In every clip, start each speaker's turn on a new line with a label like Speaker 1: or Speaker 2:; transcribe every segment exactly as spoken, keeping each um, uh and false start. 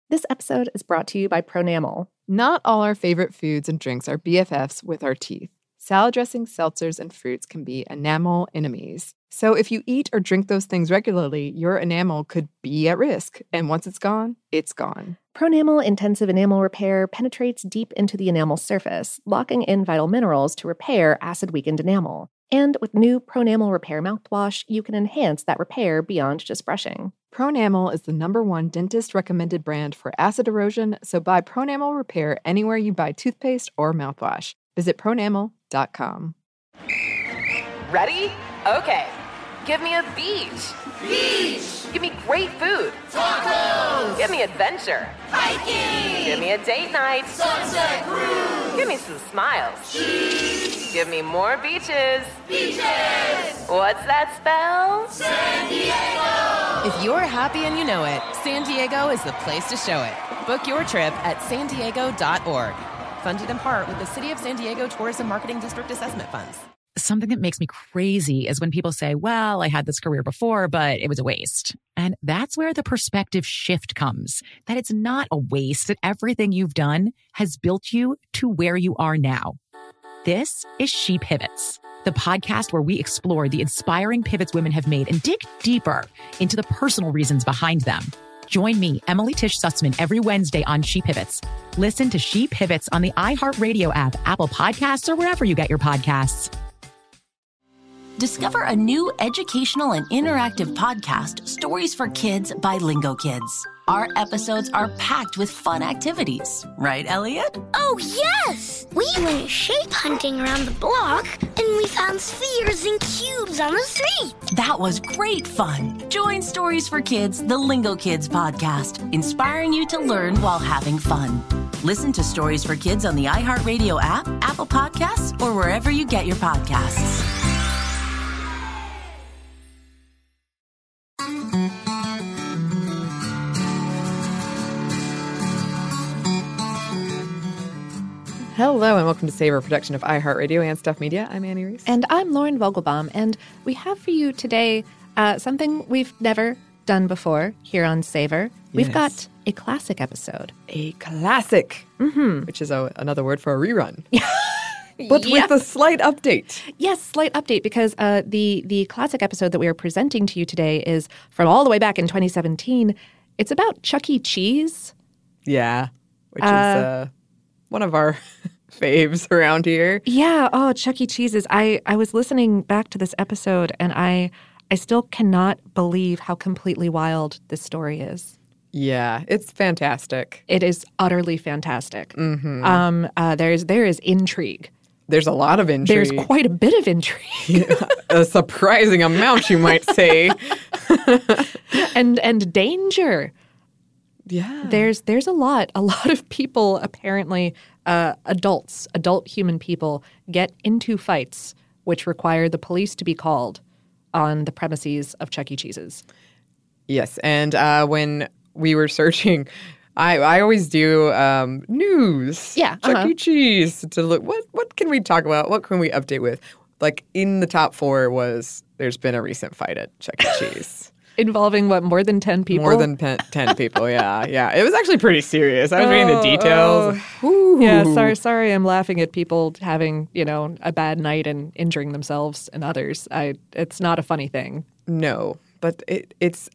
Speaker 1: This episode is brought to you by Pronamel.
Speaker 2: Not all our favorite foods and drinks are B F Fs with our teeth. Salad dressings, seltzers, and fruits can be enamel enemies. So if you eat or drink those things regularly, your enamel could be at risk. And once it's gone, it's gone.
Speaker 1: Pronamel Intensive Enamel Repair penetrates deep into the enamel surface, locking in vital minerals to repair acid-weakened enamel. And with new Pronamel Repair mouthwash, you can enhance that repair beyond just brushing.
Speaker 2: Pronamel is the number one dentist-recommended brand for acid erosion, so buy Pronamel Repair anywhere you buy toothpaste or mouthwash. Visit pronamel dot com.
Speaker 3: Ready? Okay. Give me a beach.
Speaker 4: Beach!
Speaker 3: Give me great food.
Speaker 4: Tacos!
Speaker 3: Give me adventure.
Speaker 4: Hiking!
Speaker 3: Give me a date night.
Speaker 4: Sunset cruise!
Speaker 3: Give me some smiles.
Speaker 4: Cheese!
Speaker 3: Give me more beaches.
Speaker 4: Beaches!
Speaker 3: What's that spell?
Speaker 4: San Diego!
Speaker 5: If you're happy and you know it, San Diego is the place to show it. Book your trip at san diego dot org. Funded in part with the City of San Diego Tourism Marketing District Assessment Funds.
Speaker 6: Something that makes me crazy is when people say, well, I had this career before, but it was a waste. And that's where the perspective shift comes, that it's not a waste, that everything you've done has built you to where you are now. This is She Pivots, the podcast where we explore the inspiring pivots women have made and dig deeper into the personal reasons behind them. Join me, Emily Tish Sussman, every Wednesday on She Pivots. Listen to She Pivots on the iHeartRadio app, Apple Podcasts, or wherever you get your podcasts.
Speaker 7: Discover a new educational and interactive podcast, Stories for Kids by Lingo Kids. Our episodes are packed with fun activities. Right, Elliot?
Speaker 8: Oh, yes! We went shape hunting around the block, and we found spheres and cubes on the street.
Speaker 7: That was great fun. Join Stories for Kids, the Lingo Kids podcast, inspiring you to learn while having fun. Listen to Stories for Kids on the iHeartRadio app, Apple Podcasts, or wherever you get your podcasts.
Speaker 2: Hello and welcome to Savor, production of iHeartRadio and Stuff Media. I'm Annie Reese.
Speaker 1: And I'm Lauren Vogelbaum, and we have for you today uh, something we've never done before here on Savor. We've
Speaker 2: Yes.
Speaker 1: got a classic episode.
Speaker 2: A classic,
Speaker 1: Mm-hmm.
Speaker 2: which is a, another word for a rerun. But
Speaker 1: Yeah.
Speaker 2: with a slight update.
Speaker 1: Yes, slight update, because uh, the, the classic episode that we are presenting to you today is from all the way back in twenty seventeen. It's about Chuck E. Cheese.
Speaker 2: Yeah, which
Speaker 1: Uh,
Speaker 2: is uh, one of our faves around here.
Speaker 1: Yeah. Oh, Chuck E. Cheese's. I, I was listening back to this episode, and I I still cannot believe how completely wild this story is.
Speaker 2: Yeah, it's fantastic.
Speaker 1: It is utterly fantastic.
Speaker 2: Mm-hmm.
Speaker 1: Um, uh, there's there is intrigue.
Speaker 2: There's a lot of intrigue.
Speaker 1: There's quite a bit of intrigue,
Speaker 2: a surprising amount, you might say.
Speaker 1: and and danger.
Speaker 2: Yeah.
Speaker 1: There's there's a lot. A lot of people, apparently, uh, adults, adult human people, get into fights which require the police to be called on the premises of Chuck E. Cheese's.
Speaker 2: Yes, and uh, when we were searching, I I always do um, news.
Speaker 1: Yeah,
Speaker 2: Chuck
Speaker 1: uh-huh.
Speaker 2: E. Cheese to look. What what can we talk about? What can we update with? Like in the top four was there's been a recent fight at Chuck E. Cheese.
Speaker 1: Involving, what, more than ten people?
Speaker 2: More than pe- ten people, yeah. Yeah, it was actually pretty serious. I was reading the details.
Speaker 1: Oh. Yeah, sorry, sorry I'm laughing at people having, you know, a bad night and injuring themselves and others. I It's not a funny thing.
Speaker 2: No, but it it's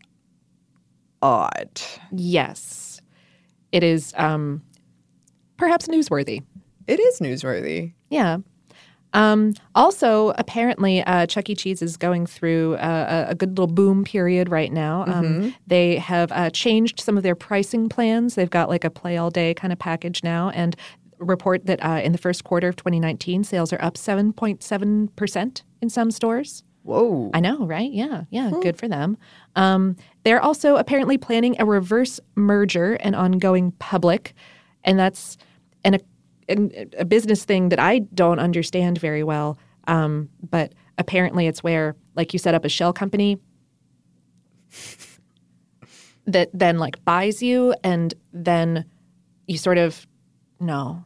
Speaker 2: odd.
Speaker 1: Yes. It is um, perhaps newsworthy.
Speaker 2: It is newsworthy.
Speaker 1: Yeah. Um, also, apparently, uh, Chuck E. Cheese is going through uh, a, a good little boom period right now. Um,
Speaker 2: Mm-hmm.
Speaker 1: They have uh, changed some of their pricing plans. They've got like a play all day kind of package now, and report that uh, in the first quarter of twenty nineteen, sales are up seven point seven percent in some stores.
Speaker 2: Whoa.
Speaker 1: I know, right? Yeah, yeah, good for them. Um, they're also apparently planning a reverse merger and ongoing public, and that's an, an, a business thing that I don't understand very well. Um, but apparently it's where, like, you set up a shell company that then, like, buys you, and then you sort of, no.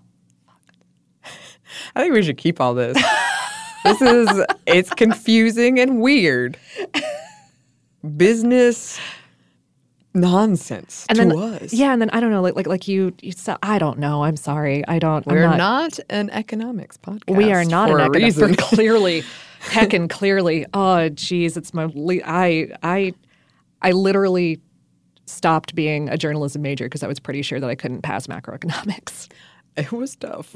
Speaker 2: I think we should keep all this. This is, it's confusing and weird. Business nonsense
Speaker 1: and
Speaker 2: to
Speaker 1: then,
Speaker 2: us.
Speaker 1: Yeah, and then I don't know, like like like you, you said, I don't know. I'm sorry. I don't.
Speaker 2: We're
Speaker 1: I'm
Speaker 2: not, not an economics podcast.
Speaker 1: We are not
Speaker 2: for
Speaker 1: an
Speaker 2: a
Speaker 1: economics.
Speaker 2: reason.
Speaker 1: Clearly, heckin' clearly. Oh, geez, it's my. Le- I I I literally stopped being a journalism major because I was pretty sure that I couldn't pass macroeconomics.
Speaker 2: It was tough.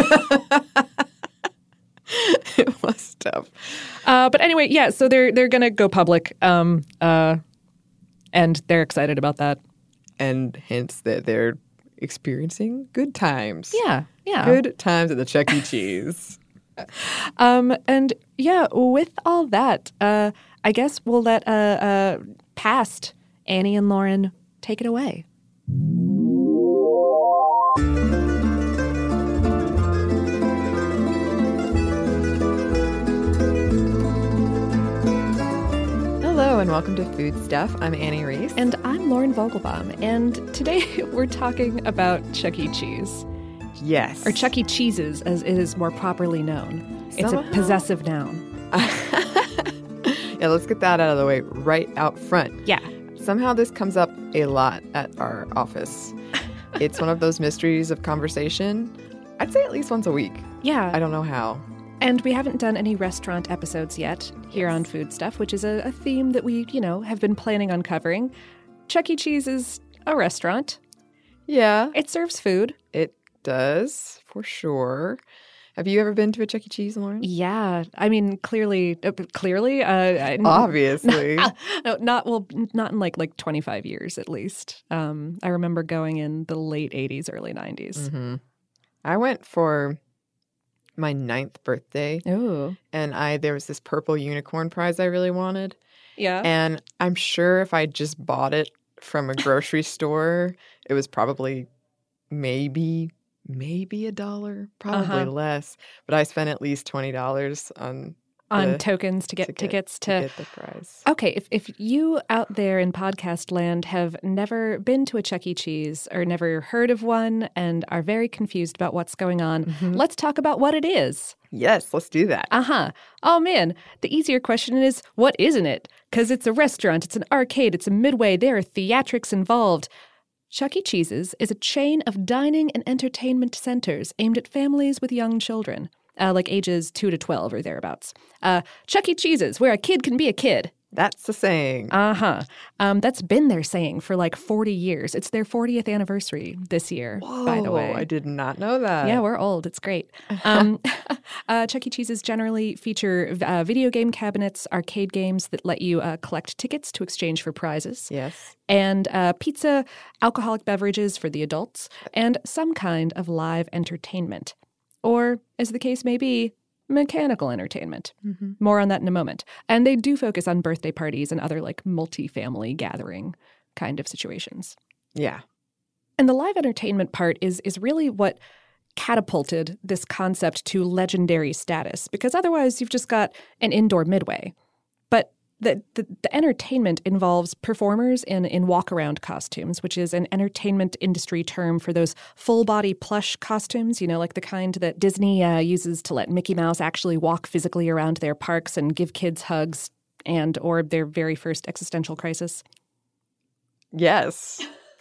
Speaker 2: It was tough.
Speaker 1: Uh, but anyway, yeah. So they're they're gonna go public, um, uh, and they're excited about that.
Speaker 2: And hence that they're experiencing good times.
Speaker 1: Yeah, yeah.
Speaker 2: Good times at the Chuck E. Cheese.
Speaker 1: Um, and yeah, with all that, uh, I guess we'll let uh, uh, past Annie and Lauren take it away.
Speaker 2: Hello and welcome to Food Stuff. I'm Annie Reese.
Speaker 1: And I'm Lauren Vogelbaum. And today we're talking about Chuck E. Cheese.
Speaker 2: Yes.
Speaker 1: Or Chuck E. Cheeses, as it is more properly known. It's
Speaker 2: Somehow.
Speaker 1: a possessive noun.
Speaker 2: Yeah, let's get that out of the way right out front.
Speaker 1: Yeah.
Speaker 2: Somehow this comes up a lot at our office. It's one of those mysteries of conversation. I'd say at least once a week.
Speaker 1: Yeah.
Speaker 2: I don't know how.
Speaker 1: And we haven't done any restaurant episodes yet here on Food Stuff, which is a, a theme that we, you know, have been planning on covering. Chuck E. Cheese is a restaurant.
Speaker 2: Yeah.
Speaker 1: It serves food.
Speaker 2: It does, for sure. Have you ever been to a Chuck E. Cheese, Lauren?
Speaker 1: Yeah. I mean, clearly, uh, clearly. Uh, I-
Speaker 2: Obviously.
Speaker 1: no, not, well, not in like like twenty-five years at least. Um, I remember going in the late eighties, early nineties.
Speaker 2: Mm-hmm. I went for my ninth birthday.
Speaker 1: Ooh.
Speaker 2: And I there was this purple unicorn prize I really wanted.
Speaker 1: Yeah.
Speaker 2: And I'm sure if I just bought it from a grocery store, it was probably maybe, maybe a dollar, probably
Speaker 1: Uh-huh.
Speaker 2: less. But I spent at least twenty dollars on
Speaker 1: On
Speaker 2: the-
Speaker 1: tokens to get
Speaker 2: to get-
Speaker 1: tickets
Speaker 2: to
Speaker 1: to.
Speaker 2: get the prize.
Speaker 1: Okay, if, if you out there in podcast land have never been to a Chuck E. Cheese or never heard of one and are very confused about what's going on,
Speaker 2: Mm-hmm.
Speaker 1: let's talk about what it is.
Speaker 2: Yes, let's do that.
Speaker 1: Uh-huh. Oh, man. The easier question is, what isn't it? Because it's a restaurant, it's an arcade, it's a Midway, there are theatrics involved. Chuck E. Cheese's is a chain of dining and entertainment centers aimed at families with young children, uh, like ages two to twelve or thereabouts. Uh, Chuck E. Cheese's, where a kid can be a kid.
Speaker 2: That's the saying.
Speaker 1: Uh-huh. Um, that's been their saying for like forty years. It's their fortieth anniversary this year,
Speaker 2: Whoa,
Speaker 1: by the way.
Speaker 2: I did not know that.
Speaker 1: Yeah, we're old. It's great. Um, uh, Chuck E. Cheese's generally feature uh, video game cabinets, arcade games that let you uh, collect tickets to exchange for prizes,
Speaker 2: Yes.
Speaker 1: and uh, pizza, alcoholic beverages for the adults, and some kind of live entertainment. Or, as the case may be, mechanical entertainment.
Speaker 2: Mm-hmm.
Speaker 1: More on that in a moment. And they do focus on birthday parties and other like multi-family gathering kind of situations.
Speaker 2: Yeah.
Speaker 1: And the live entertainment part is is really what catapulted this concept to legendary status, because otherwise you've just got an indoor Midway. But the, the, the entertainment involves performers in, in walk-around costumes, which is an entertainment industry term for those full-body plush costumes, you know, like the kind that Disney uh, uses to let Mickey Mouse actually walk physically around their parks and give kids hugs and or their very first existential crisis.
Speaker 2: Yes.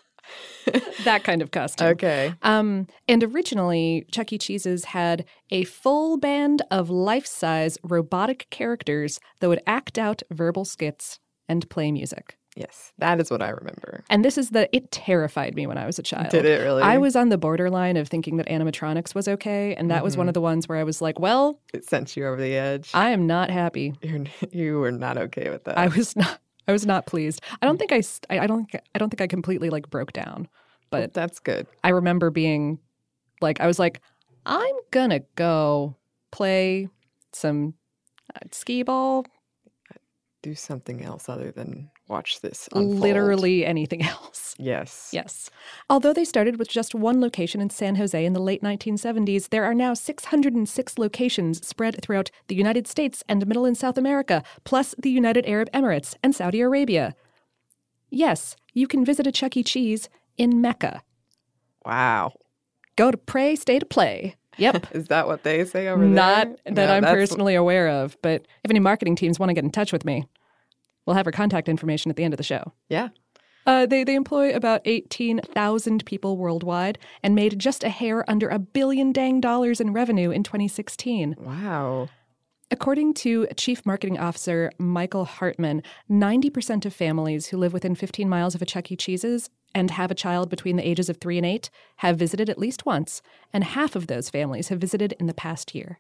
Speaker 1: That kind of costume.
Speaker 2: Okay.
Speaker 1: Um, and originally, Chuck E. Cheese's had a full band of life-size robotic characters that would act out verbal skits and play music.
Speaker 2: Yes. That is what I remember.
Speaker 1: And this is the, it terrified me when I was a child.
Speaker 2: Did it really?
Speaker 1: I was on the borderline of thinking that animatronics was okay. And that
Speaker 2: Mm-hmm.
Speaker 1: was one of the ones where I was like, well,
Speaker 2: It sent you over the edge.
Speaker 1: I am not happy.
Speaker 2: You're, you were not okay with that.
Speaker 1: I was not. I was not pleased. I don't think I. st- I I don't. I don't think I completely like broke down, but
Speaker 2: That's good.
Speaker 1: I remember being like, I was like, I'm gonna go play some uh, skee ball,
Speaker 2: Do something else other than watch this unfold.
Speaker 1: literally anything else.
Speaker 2: Yes.
Speaker 1: Yes. Although they started with just one location in San Jose in the late nineteen seventies, there are now six hundred six locations spread throughout the United States and Middle and South America, plus the United Arab Emirates and Saudi Arabia. Yes, you can visit a Chuck E. Cheese in Mecca.
Speaker 2: Wow.
Speaker 1: Go to pray, stay to play. Yep.
Speaker 2: Is that what they say over
Speaker 1: Not
Speaker 2: there?
Speaker 1: that
Speaker 2: No,
Speaker 1: I'm
Speaker 2: that's-
Speaker 1: personally aware of, but if any marketing teams want to get in touch with me, we'll have her contact information at the end of the show.
Speaker 2: Yeah.
Speaker 1: Uh, they, they employ about eighteen thousand people worldwide and made just a hair under a billion dang dollars in revenue in twenty sixteen.
Speaker 2: Wow.
Speaker 1: According to Chief Marketing Officer Michael Hartman, ninety percent of families who live within fifteen miles of a Chuck E. Cheese's and have a child between the ages of three and eight have visited at least once, and half of those families have visited in the past year.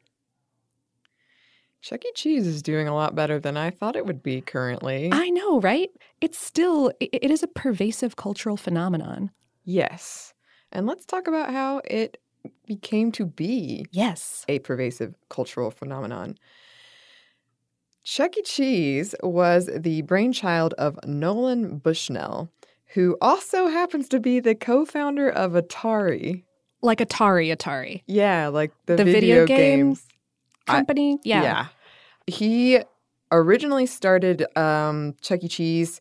Speaker 2: Chuck E. Cheese is doing a lot better than I thought it would be currently.
Speaker 1: I know, right? It's still, it, it is a pervasive cultural phenomenon.
Speaker 2: Yes. And let's talk about how it became to be
Speaker 1: Yes.
Speaker 2: a pervasive cultural phenomenon. Chuck E. Cheese was the brainchild of Nolan Bushnell, who also happens to be the co-founder of Atari.
Speaker 1: Like Atari Atari.
Speaker 2: Yeah, like the,
Speaker 1: The
Speaker 2: video,
Speaker 1: video game
Speaker 2: games.
Speaker 1: company?
Speaker 2: I-
Speaker 1: yeah.
Speaker 2: Yeah. He originally started um, Chuck E. Cheese.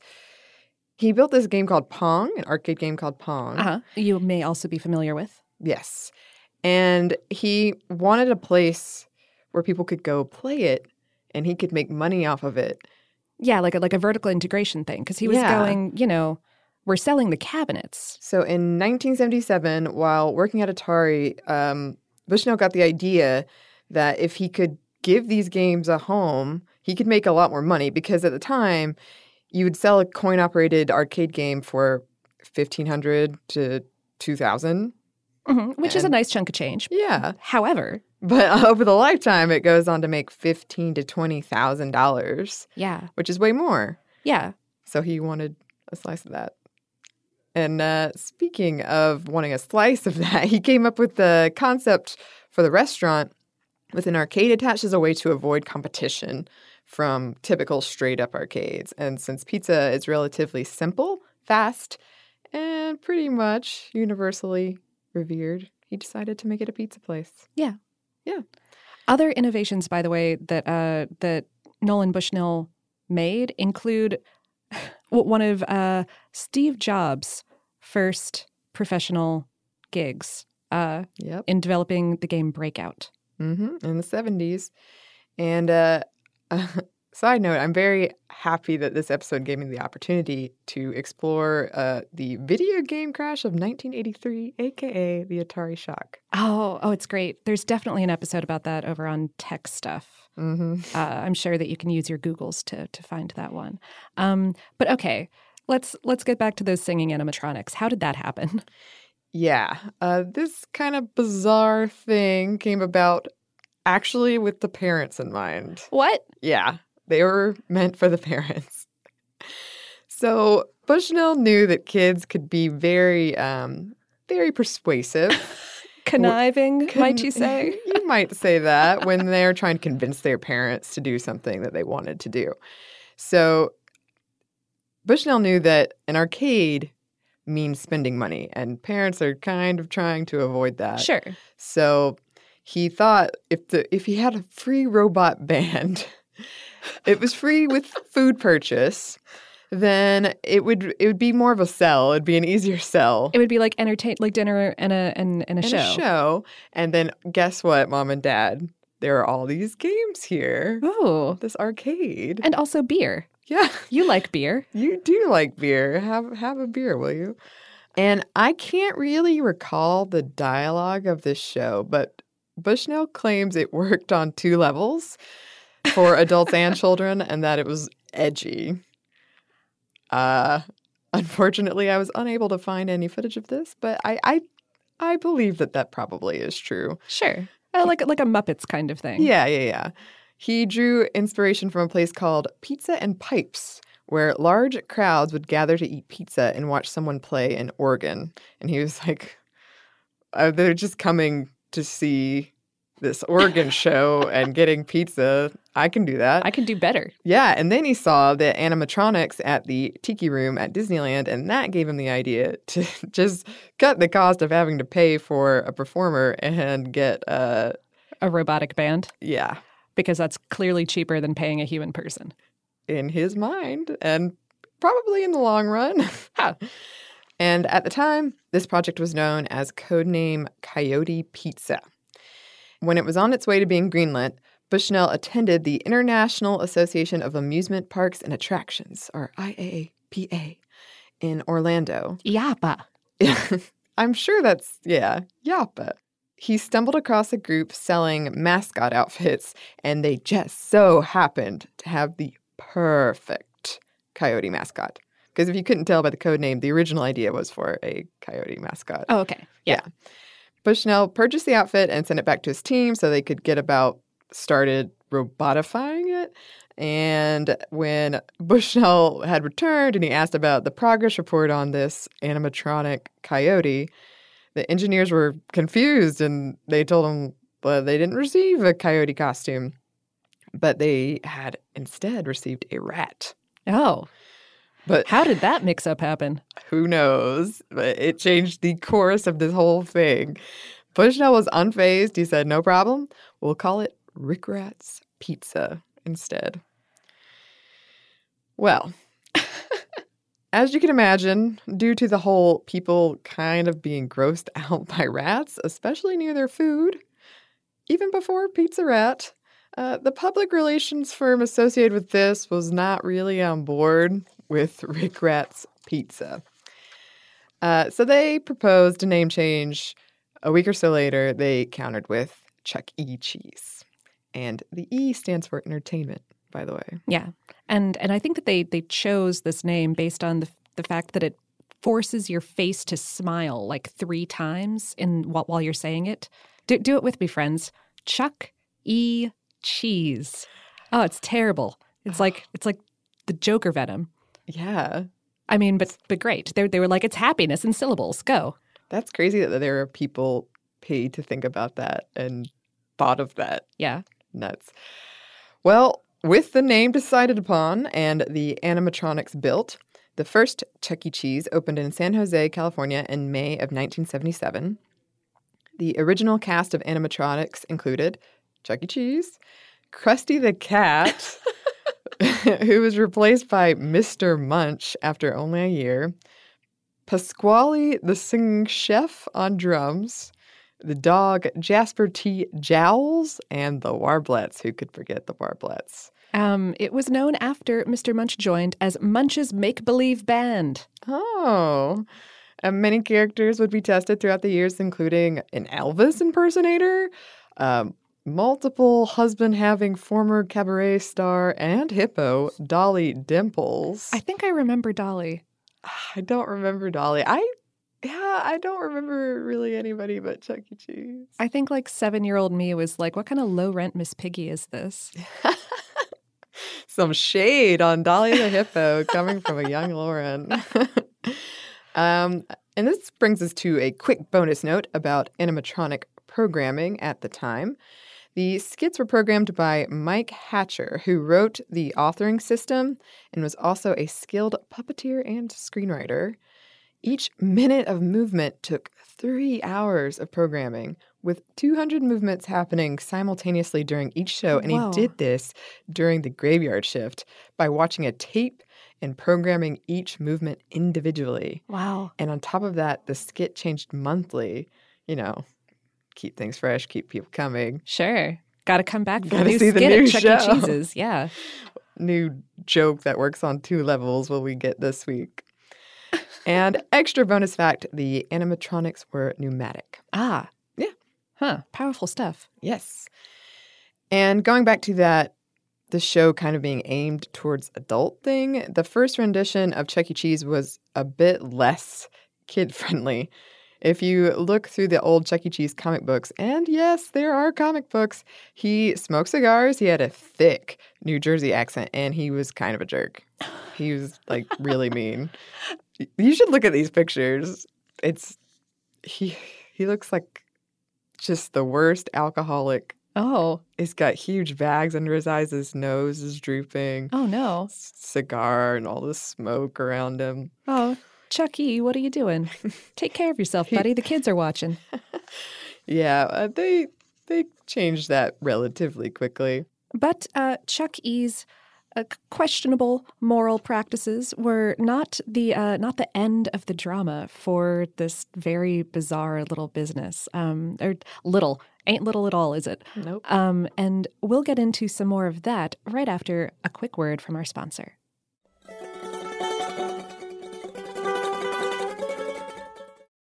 Speaker 2: He built this game called Pong, an arcade game called Pong.
Speaker 1: Uh-huh. You may also be familiar with.
Speaker 2: Yes. And he wanted a place where people could go play it and he could make money off of it.
Speaker 1: Yeah, like a, like a vertical integration thing. Because he was
Speaker 2: Yeah.
Speaker 1: going, you know, we're selling the cabinets.
Speaker 2: So in nineteen seventy-seven, while working at Atari, um, Bushnell got the idea that if he could give these games a home, he could make a lot more money because at the time, you would sell a coin-operated arcade game for fifteen hundred dollars to two thousand dollars.
Speaker 1: Mm-hmm, which is a
Speaker 2: And-
Speaker 1: nice chunk of change.
Speaker 2: Yeah.
Speaker 1: However,
Speaker 2: But over the lifetime, it goes on to make fifteen thousand to twenty thousand dollars,
Speaker 1: yeah,
Speaker 2: which is way more.
Speaker 1: yeah.
Speaker 2: So he wanted a slice of that. And uh, speaking of wanting a slice of that, he came up with the concept for the restaurant with an arcade attached as a way to avoid competition from typical straight-up arcades. And since pizza is relatively simple, fast, and pretty much universally revered, he decided to make it a pizza place.
Speaker 1: Yeah.
Speaker 2: Yeah.
Speaker 1: Other innovations, by the way, that uh, that Nolan Bushnell made include one of uh, Steve Jobs' first professional gigs uh,
Speaker 2: Yep.
Speaker 1: in developing the game Breakout.
Speaker 2: Mm-hmm. In the seventies. And uh, uh, side note, I'm very happy that this episode gave me the opportunity to explore uh, the video game crash of nineteen eighty-three, a k a the Atari Shock.
Speaker 1: Oh, oh, it's great. There's definitely an episode about that over on Tech Stuff.
Speaker 2: Mm-hmm.
Speaker 1: Uh, I'm sure that you can use your Googles to to find that one. Um, but okay, let's let's get back to those singing animatronics. How did that happen?
Speaker 2: Yeah. Uh, this kind of bizarre thing came about actually with the parents in mind.
Speaker 1: What?
Speaker 2: Yeah, they were meant for the parents. So Bushnell knew that kids could be very, um, very persuasive.
Speaker 1: Conniving,
Speaker 2: Con-
Speaker 1: might you say?
Speaker 2: You might say that when they're trying to convince their parents to do something that they wanted to do. So Bushnell knew that an arcade means spending money, and parents are kind of trying to avoid that.
Speaker 1: Sure.
Speaker 2: So he thought if the if he had a free robot band, it was free with food purchase, then it would it would be more of a sell. It'd be an easier sell.
Speaker 1: It would be like entertain, like dinner and a and, and a
Speaker 2: And
Speaker 1: show.
Speaker 2: a show. And then guess what, Mom and Dad? There are all these games here.
Speaker 1: Oh,
Speaker 2: This arcade.
Speaker 1: and also beer.
Speaker 2: Yeah.
Speaker 1: You like beer.
Speaker 2: You do like beer. Have have a beer, will you? And I can't really recall the dialogue of this show, but Bushnell claims it worked on two levels for adults and children, and that it was edgy. Uh, unfortunately, I was unable to find any footage of this, but I I, I believe that that probably is true.
Speaker 1: Sure. Uh, like like a Muppets kind of thing.
Speaker 2: Yeah, yeah, yeah. He drew inspiration from a place called Pizza and Pipes, where large crowds would gather to eat pizza and watch someone play an organ. And he was like, uh, they're just coming to see this organ show and getting pizza. I can do that.
Speaker 1: I can do better.
Speaker 2: Yeah, and then he saw the animatronics at the Tiki Room at Disneyland, and that gave him the idea to just cut the cost of having to pay for a performer and get, uh,
Speaker 1: A robotic band,
Speaker 2: yeah,
Speaker 1: because that's clearly cheaper than paying a human person.
Speaker 2: in his mind, and probably in the long run.
Speaker 1: Huh.
Speaker 2: And at the time, this project was known as codename Coyote Pizza. When it was on its way to being greenlit, Bushnell attended the International Association of Amusement Parks and Attractions, or I A P A, in Orlando.
Speaker 1: Yappa.
Speaker 2: I'm sure that's, yeah, Yappa. He stumbled across a group selling mascot outfits, and they just so happened to have the perfect coyote mascot. Because if you couldn't tell by the code name, the original idea was for a coyote mascot.
Speaker 1: Oh, okay. Yeah.
Speaker 2: yeah. Bushnell purchased the outfit and sent it back to his team so they could get about started robotifying it. And when Bushnell had returned and he asked about the progress report on this animatronic coyote, the engineers were confused and they told him well, they didn't receive a coyote costume, but they had instead received a rat.
Speaker 1: Oh.
Speaker 2: But
Speaker 1: how did that mix-up happen?
Speaker 2: Who knows? But it changed the course of this whole thing. Bushnell was unfazed. He said, no problem. We'll call it Rick Rat's Pizza instead. Well, as you can imagine, due to the whole people kind of being grossed out by rats, especially near their food, even before Pizza Rat, uh, the public relations firm associated with this was not really on board with Rick Rat's Pizza. Uh, so they proposed a name change. A week or so later, they countered with Chuck E. Cheese. And the E stands for entertainment, by the way.
Speaker 1: Yeah. And and I think that they they chose this name based on the the fact that it forces your face to smile like three times in while, while you're saying it. Do, do it with me, friends. Chuck E. Cheese. Oh, it's terrible. It's like it's like the Joker venom.
Speaker 2: Yeah.
Speaker 1: I mean, but but great. They they were like, it's happiness in syllables. Go.
Speaker 2: That's crazy that there are people paid to think about that and thought of that.
Speaker 1: Yeah.
Speaker 2: Nuts. Well, with the name decided upon and the animatronics built, the first Chuck E. Cheese opened in San Jose, California in May of nineteen seventy-seven. The original cast of animatronics included Chuck E. Cheese, Krusty the Cat, who was replaced by Mister Munch after only a year, Pasquale the singing chef on drums, the dog Jasper T. Jowls, and the Warblets. Who could forget the Warblets?
Speaker 1: Um, it was known after Mister Munch joined as Munch's Make-Believe Band.
Speaker 2: Oh. And many characters would be tested throughout the years, including an Elvis impersonator, um, multiple husband-having former cabaret star and hippo, Dolly Dimples.
Speaker 1: I think I remember Dolly.
Speaker 2: I don't remember Dolly. I, yeah, I don't remember really anybody but Chuck E. Cheese.
Speaker 1: I think like seven-year-old me was like, what kind of low-rent Miss Piggy is this?
Speaker 2: Some shade on Dolly the hippo coming from a young Lauren. um, and this brings us to a quick bonus note about animatronic programming at the time. The skits were programmed by Mike Hatcher, who wrote the authoring system and was also a skilled puppeteer and screenwriter. Each minute of movement took three hours of programming, with two hundred movements happening simultaneously during each show. And
Speaker 1: Whoa.
Speaker 2: he did this during the graveyard shift by watching a tape and programming each movement individually.
Speaker 1: Wow.
Speaker 2: And on top of that, the skit changed monthly, you know, keep things fresh, keep people coming.
Speaker 1: Sure. Got to come back for
Speaker 2: Gotta
Speaker 1: a new
Speaker 2: see the
Speaker 1: skit
Speaker 2: new
Speaker 1: at Chuck
Speaker 2: show.
Speaker 1: E. Cheese's. Yeah.
Speaker 2: New joke that works on two levels will we get this week. And extra bonus fact, the animatronics were pneumatic.
Speaker 1: Ah.
Speaker 2: Yeah.
Speaker 1: Huh. Powerful stuff.
Speaker 2: Yes. And going back to that, the show kind of being aimed towards adult thing, the first rendition of Chuck E. Cheese was a bit less kid-friendly. If you look through the old Chuck E. Cheese comic books, and yes, there are comic books, he smoked cigars, he had a thick New Jersey accent, and he was kind of a jerk. He was, like, really mean. You should look at these pictures. It's, he he looks like just the worst alcoholic.
Speaker 1: Oh.
Speaker 2: He's got huge bags under his eyes, his nose is drooping.
Speaker 1: Oh, no.
Speaker 2: Cigar and all the smoke around him.
Speaker 1: Oh, Chuck E., what are you doing? Take care of yourself, buddy. The kids are watching.
Speaker 2: Yeah, uh, they they changed that relatively quickly.
Speaker 1: But uh, Chuck E.'s uh, questionable moral practices were not the uh, not the end of the drama for this very bizarre little business. Um, or little. Ain't little at all, is it?
Speaker 2: Nope.
Speaker 1: Um, and we'll get into some more of that right after a quick word from our sponsor.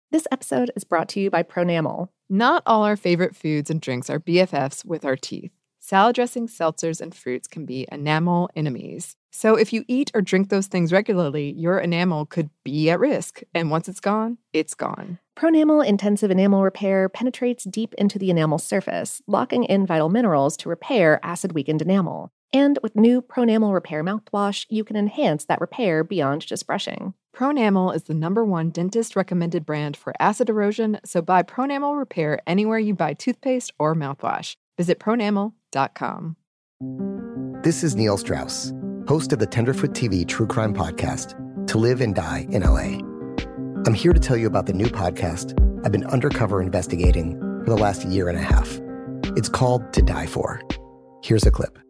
Speaker 1: This episode is brought to you by Pronamel.
Speaker 2: Not all our favorite foods and drinks are B F Fs with our teeth. Salad dressings, seltzers, and fruits can be enamel enemies. So if you eat or drink those things regularly, your enamel could be at risk. And once it's gone, it's gone.
Speaker 1: Pronamel Intensive Enamel Repair penetrates deep into the enamel surface, locking in vital minerals to repair acid-weakened enamel. And with new Pronamel Repair mouthwash, you can enhance that repair beyond just brushing.
Speaker 2: Pronamel is the number one dentist-recommended brand for acid erosion, so buy Pronamel Repair anywhere you buy toothpaste or mouthwash. Visit pronamel dot com.
Speaker 9: This is Neil Strauss, host of the Tenderfoot T V true crime podcast, To Live and Die in L A. I'm here to tell you about the new podcast I've been undercover investigating for the last year and a half. It's called To Die For. Here's a clip.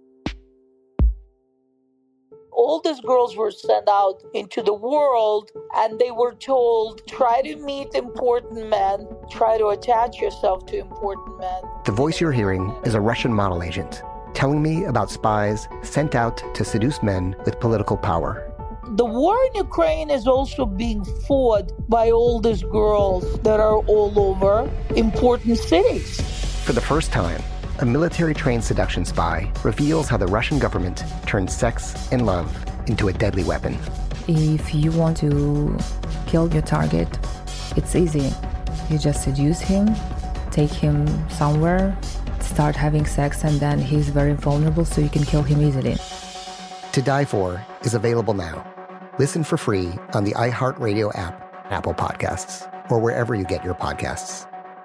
Speaker 10: All these girls were sent out into the world and they were told, try to meet important men, try to attach yourself to important men.
Speaker 9: The voice you're hearing is a Russian model agent telling me about spies sent out to seduce men with political power.
Speaker 10: The war in Ukraine is also being fought by all these girls that are all over important cities.
Speaker 9: For the first time, a military-trained seduction spy reveals how the Russian government turned sex and love into a deadly weapon.
Speaker 11: If you want to kill your target, it's easy. You just seduce him, take him somewhere, start having sex, and then he's very vulnerable, so you can kill him easily.
Speaker 9: To Die For is available now. Listen for free on the iHeartRadio app, Apple Podcasts, or wherever you get your podcasts.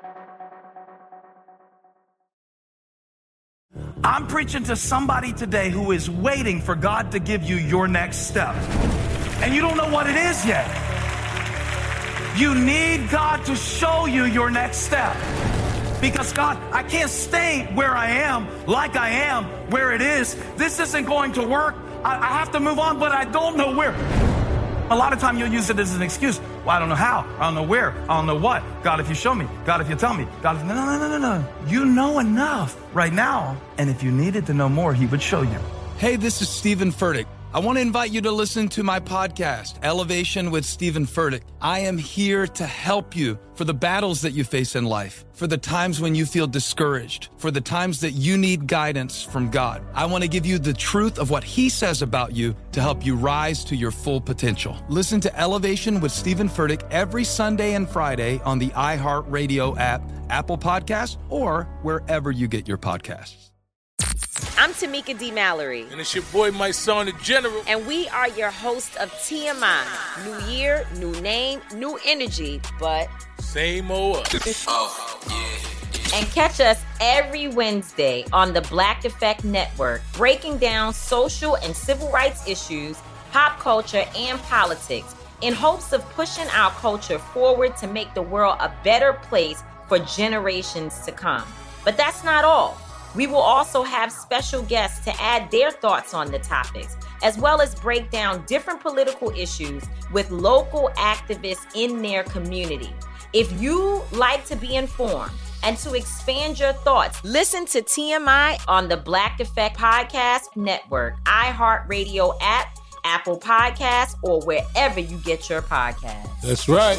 Speaker 12: I'm preaching to somebody today who is waiting for God to give you your next step. And you don't know what it is yet. You need God to show you your next step. Because God, I can't stay where I am, like I am, where it is. This isn't going to work. I, I have to move on, but I don't know where. A lot of time you'll use it as an excuse. Well, I don't know how. I don't know where. I don't know what. God, if you show me. God, if you tell me. God, if... No, no, no, no, no. You know enough right now. And if you needed to know more, he would show you.
Speaker 13: Hey, this is Stephen Furtick. I want to invite you to listen to my podcast, Elevation with Stephen Furtick. I am here to help you for the battles that you face in life, for the times when you feel discouraged, for the times that you need guidance from God. I want to give you the truth of what he says about you to help you rise to your full potential. Listen to Elevation with Stephen Furtick every Sunday and Friday on the iHeartRadio app, Apple Podcasts, or wherever you get your podcasts.
Speaker 14: I'm Tamika D. Mallory.
Speaker 15: And it's your boy, my son, the General.
Speaker 14: And we are your hosts of T M I. New year, new name, new energy, but...
Speaker 15: same old us. Oh,
Speaker 14: yeah. And catch us every Wednesday on the Black Effect Network, breaking down social and civil rights issues, pop culture, and politics, in hopes of pushing our culture forward to make the world a better place for generations to come. But that's not all. We will also have special guests to add their thoughts on the topics, as well as break down different political issues with local activists in their community. If you like to be informed and to expand your thoughts, listen to T M I on the Black Effect Podcast Network, iHeartRadio app, Apple Podcasts, or wherever you get your podcasts.
Speaker 15: That's right.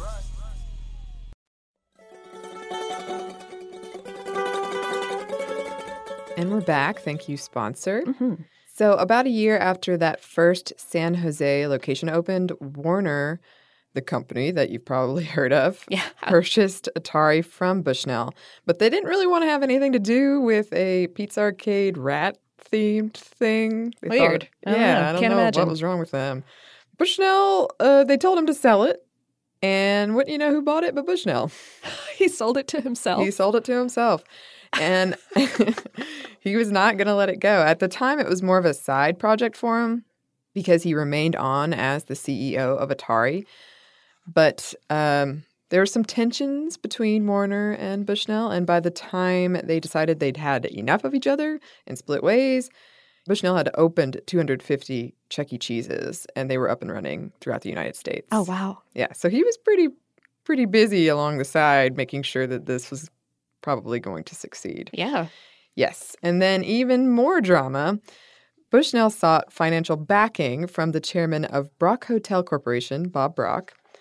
Speaker 2: And we're back. Thank you, sponsor.
Speaker 1: Mm-hmm.
Speaker 2: So about a year after that first San Jose location opened, Warner, the company that you've probably heard of,
Speaker 1: yeah.
Speaker 2: purchased Atari from Bushnell. But they didn't really want to have anything to do with a Pizza Arcade rat-themed thing. They
Speaker 1: Weird.
Speaker 2: Thought,
Speaker 1: I don't
Speaker 2: yeah,
Speaker 1: know.
Speaker 2: I don't
Speaker 1: Can't
Speaker 2: know
Speaker 1: imagine.
Speaker 2: what was wrong with them. Bushnell, uh, they told him to sell it. And wouldn't you know who bought it but Bushnell?
Speaker 1: He sold it to himself.
Speaker 2: He sold it to himself. And he was not going to let it go. At the time, it was more of a side project for him because he remained on as the C E O of Atari. But um, there were some tensions between Warner and Bushnell. And by the time they decided they'd had enough of each other and split ways, Bushnell had opened two hundred fifty Chuck E. Cheese's, and they were up and running throughout the United States.
Speaker 1: Oh, wow.
Speaker 2: Yeah, so he was pretty, pretty busy along the side making sure that this was probably going to succeed.
Speaker 1: Yeah.
Speaker 2: Yes. And then even more drama. Bushnell sought financial backing from the chairman of Brock Hotel Corporation, Bob Brock.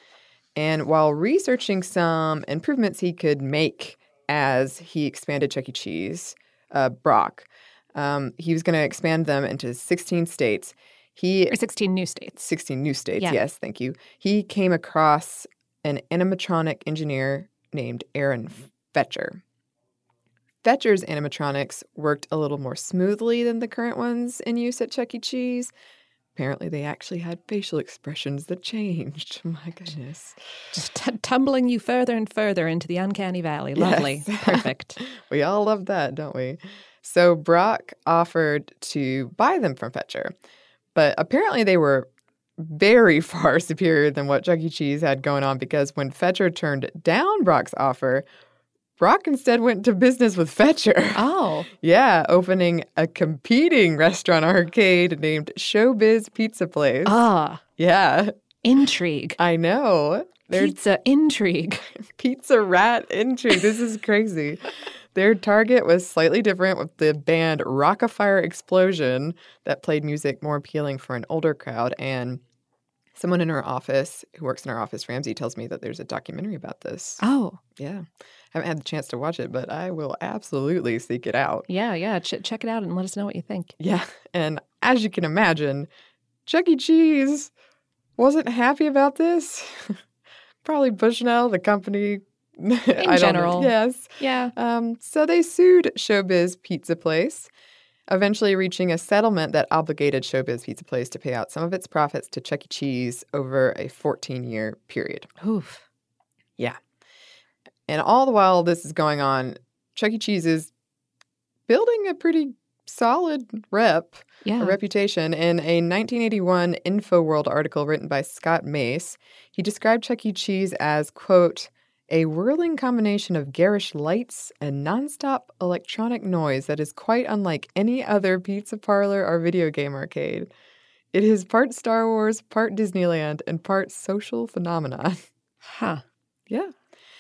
Speaker 2: And while researching some improvements he could make as he expanded Chuck E. Cheese, uh, Brock, um, he was going to expand them into sixteen states. He
Speaker 1: Or sixteen new states.
Speaker 2: sixteen new states,
Speaker 1: Yeah.
Speaker 2: yes, thank you. He came across an animatronic engineer named Aaron Fetcher. Fetcher's animatronics worked a little more smoothly than the current ones in use at Chuck E. Cheese. Apparently, they actually had facial expressions that changed. My goodness.
Speaker 1: Just t- tumbling you further and further into the uncanny valley. Lovely.
Speaker 2: Yes.
Speaker 1: Perfect.
Speaker 2: We all love that, don't we? So Brock offered to buy them from Fetcher, but apparently they were very far superior than what Chuck E. Cheese had going on, because when Fetcher turned down Brock's offer, Brock instead went to business with Fetcher.
Speaker 1: Oh.
Speaker 2: Yeah, opening a competing restaurant arcade named Showbiz Pizza Place.
Speaker 1: Ah.
Speaker 2: Yeah.
Speaker 1: Intrigue.
Speaker 2: I know. They're
Speaker 1: Pizza intrigue.
Speaker 2: Pizza rat intrigue. This is crazy. Their target was slightly different, with the band Rockafire Explosion that played music more appealing for an older crowd. And someone in our office, who works in our office, Ramsey, tells me that there's a documentary about this.
Speaker 1: Oh.
Speaker 2: Yeah. Haven't had the chance to watch it, but I will absolutely seek it out.
Speaker 1: Yeah, yeah. Ch- check it out and let us know what you think.
Speaker 2: Yeah. And as you can imagine, Chuck E. Cheese wasn't happy about this. Probably Bushnell, the company.
Speaker 1: In
Speaker 2: I
Speaker 1: general.
Speaker 2: Don't know. Yes.
Speaker 1: Yeah.
Speaker 2: Um, so they sued Showbiz Pizza Place, eventually reaching a settlement that obligated Showbiz Pizza Place to pay out some of its profits to Chuck E. Cheese over a fourteen-year period.
Speaker 1: Oof.
Speaker 2: Yeah. And all the while this is going on, Chuck E. Cheese is building a pretty solid rep,
Speaker 1: Yeah.
Speaker 2: a reputation. In a nineteen eighty-one InfoWorld article written by Scott Mace, he described Chuck E. Cheese as, quote, a whirling combination of garish lights and nonstop electronic noise that is quite unlike any other pizza parlor or video game arcade. It is part Star Wars, part Disneyland, and part social phenomenon.
Speaker 1: Huh.
Speaker 2: Yeah.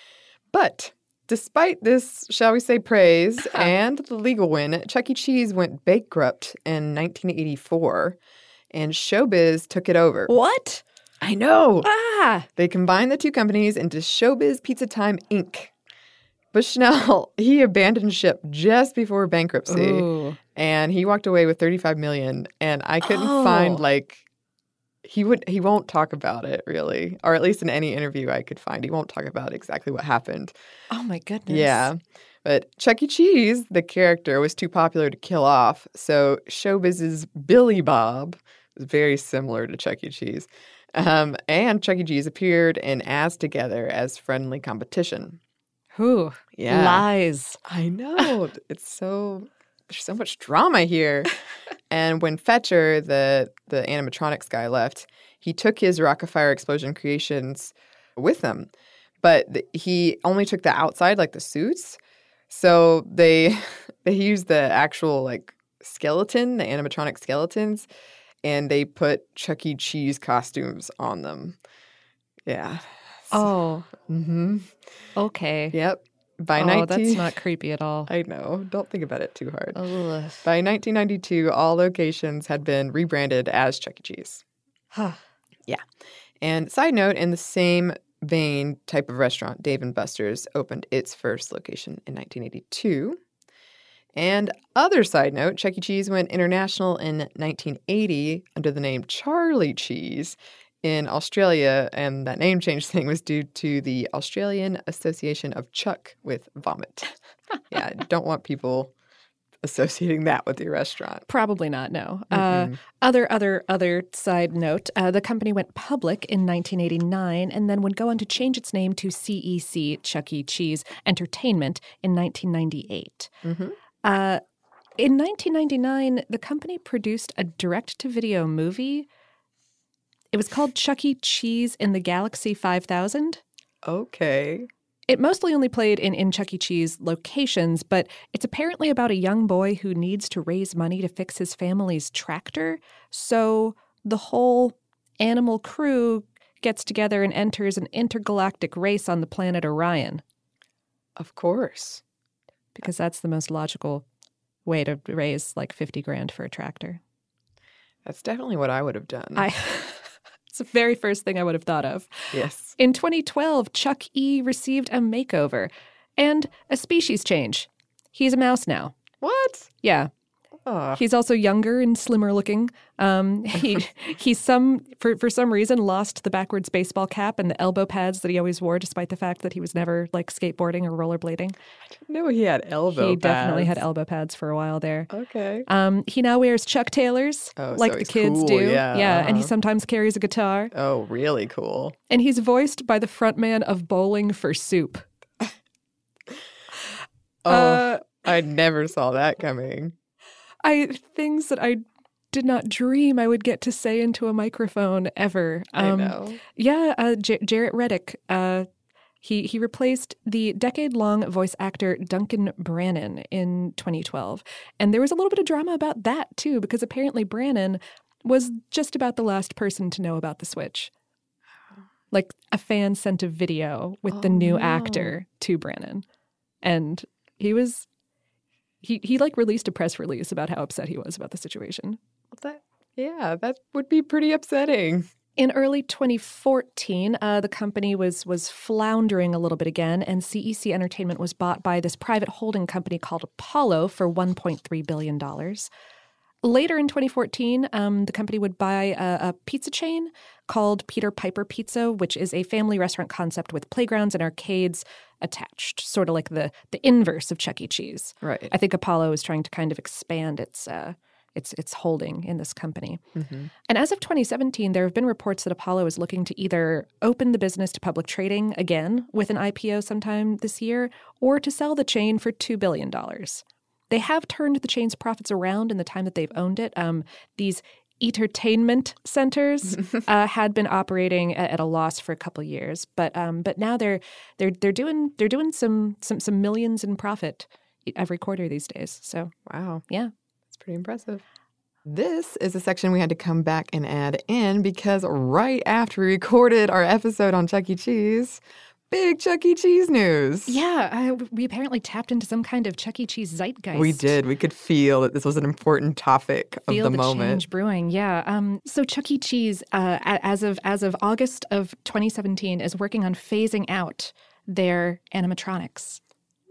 Speaker 2: But despite this, shall we say, praise and the legal win, Chuck E. Cheese went bankrupt in nineteen eighty-four, and Showbiz took it over.
Speaker 1: What?
Speaker 2: I know.
Speaker 1: Ah.
Speaker 2: They combined the two companies into Showbiz Pizza Time, Incorporated. Bushnell, he abandoned ship just before bankruptcy,
Speaker 1: Ooh.
Speaker 2: and he walked away with thirty-five million dollars, and I couldn't
Speaker 1: Oh.
Speaker 2: find, like, he would he won't talk about it, really, or at least in any interview I could find. He won't talk about exactly what happened.
Speaker 1: Oh, my goodness.
Speaker 2: Yeah. But Chuck E. Cheese, the character, was too popular to kill off, so Showbiz's Billy Bob was very similar to Chuck E. Cheese. Um, and Chuck E. Cheese appeared in As Together as friendly competition.
Speaker 1: Whew.
Speaker 2: Yeah.
Speaker 1: Lies.
Speaker 2: I know. It's so, there's so much drama here. And when Fetcher, the, the animatronics guy, left, he took his Rockafire Explosion creations with him. But th- he only took the outside, like the suits. So they they used the actual, like, skeleton, the animatronic skeletons, and they put Chuck E. Cheese costumes on them. Yeah.
Speaker 1: Oh.
Speaker 2: Mm-hmm.
Speaker 1: Okay.
Speaker 2: Yep. By
Speaker 1: oh,
Speaker 2: nineteen
Speaker 1: that's not creepy at all.
Speaker 2: I know. Don't think about it too hard.
Speaker 1: Ugh.
Speaker 2: By nineteen ninety-two, all locations had been rebranded as Chuck E. Cheese.
Speaker 1: Huh.
Speaker 2: Yeah. And side note, in the same vein type of restaurant, Dave and Buster's opened its first location in nineteen eighty-two. And other side note, Chuck E. Cheese went international in nineteen eighty under the name Charlie Cheese in Australia, and that name change thing was due to the Australian Association of Chuck with vomit. Yeah, don't want people associating that with your restaurant.
Speaker 1: Probably not, no. Uh, other, other, other side note, uh, the company went public in nineteen eighty-nine and then would go on to change its name to C E C, Chuck E. Cheese Entertainment, in nineteen ninety-eight.
Speaker 2: Mm-hmm.
Speaker 1: Uh, in nineteen ninety-nine, the company produced a direct-to-video movie. It was called Chuck E. Cheese in the Galaxy five thousand.
Speaker 2: Okay.
Speaker 1: It mostly only played in, in Chuck E. Cheese locations, but it's apparently about a young boy who needs to raise money to fix his family's tractor. So the whole animal crew gets together and enters an intergalactic race on the planet Orion.
Speaker 2: Of course.
Speaker 1: Because that's the most logical way to raise like fifty grand for a tractor.
Speaker 2: That's definitely what I would have done.
Speaker 1: I the very first thing I would have thought of.
Speaker 2: Yes.
Speaker 1: In twenty twelve, Chuck E. received a makeover and a species change. He's a mouse now.
Speaker 2: What?
Speaker 1: Yeah.
Speaker 2: Oh.
Speaker 1: He's also younger and slimmer looking. Um, he he some for for some reason lost the backwards baseball cap and the elbow pads that he always wore, despite the fact that he was never like skateboarding or rollerblading.
Speaker 2: I didn't know he had elbow
Speaker 1: He
Speaker 2: pads.
Speaker 1: definitely had elbow pads for a while there.
Speaker 2: Okay.
Speaker 1: Um, he now wears Chuck Taylors,
Speaker 2: Oh,
Speaker 1: like
Speaker 2: so
Speaker 1: the
Speaker 2: he's
Speaker 1: kids
Speaker 2: cool,
Speaker 1: do.
Speaker 2: yeah,
Speaker 1: yeah, and he
Speaker 2: uh-huh.
Speaker 1: sometimes carries a guitar.
Speaker 2: Oh, really cool.
Speaker 1: And he's voiced by the frontman of Bowling for Soup.
Speaker 2: Oh,
Speaker 1: Uh,
Speaker 2: I never saw that coming.
Speaker 1: I things that I did not dream I would get to say into a microphone ever.
Speaker 2: I know.
Speaker 1: Yeah, uh, J- Jarrett Reddick. Uh, he he replaced the decade-long voice actor Duncan Brannon in twenty twelve, and there was a little bit of drama about that too, because apparently Brannon was just about the last person to know about the switch. Like a fan sent a video with
Speaker 2: Oh,
Speaker 1: the new
Speaker 2: no.
Speaker 1: actor to Brannon, and he was. He he like released a press release about how upset he was about the situation.
Speaker 2: Well, that, yeah, that would be pretty upsetting.
Speaker 1: In early twenty fourteen, uh, the company was was floundering a little bit again, and C E C Entertainment was bought by this private holding company called Apollo for one point three billion dollars. Later in twenty fourteen, um, the company would buy a, a pizza chain called Peter Piper Pizza, which is a family restaurant concept with playgrounds and arcades attached, sort of like the the inverse of Chuck E. Cheese.
Speaker 2: Right.
Speaker 1: I think Apollo is trying to kind of expand its uh, its its holding in this company.
Speaker 2: Mm-hmm.
Speaker 1: And as of twenty seventeen, there have been reports that Apollo is looking to either open the business to public trading again with an I P O sometime this year, or to sell the chain for two billion dollars. They have turned the chain's profits around in the time that they've owned it. Um, these entertainment centers uh, had been operating at, at a loss for a couple of years, but um, but now they're they're they're doing they're doing some some some millions in profit every quarter these days. So
Speaker 2: wow,
Speaker 1: yeah,
Speaker 2: that's pretty impressive. This is a section we had to come back and add in because right after we recorded our episode on Chuck E. Cheese, big Chuck E. Cheese news.
Speaker 1: Yeah, I, we apparently tapped into some kind of Chuck E. Cheese zeitgeist.
Speaker 2: We did. We could feel that this was an important topic of
Speaker 1: Feel
Speaker 2: the,
Speaker 1: the
Speaker 2: moment.
Speaker 1: change brewing, yeah. Um, so Chuck E. Cheese, uh, a- as of as of August of twenty seventeen, is working on phasing out their animatronics.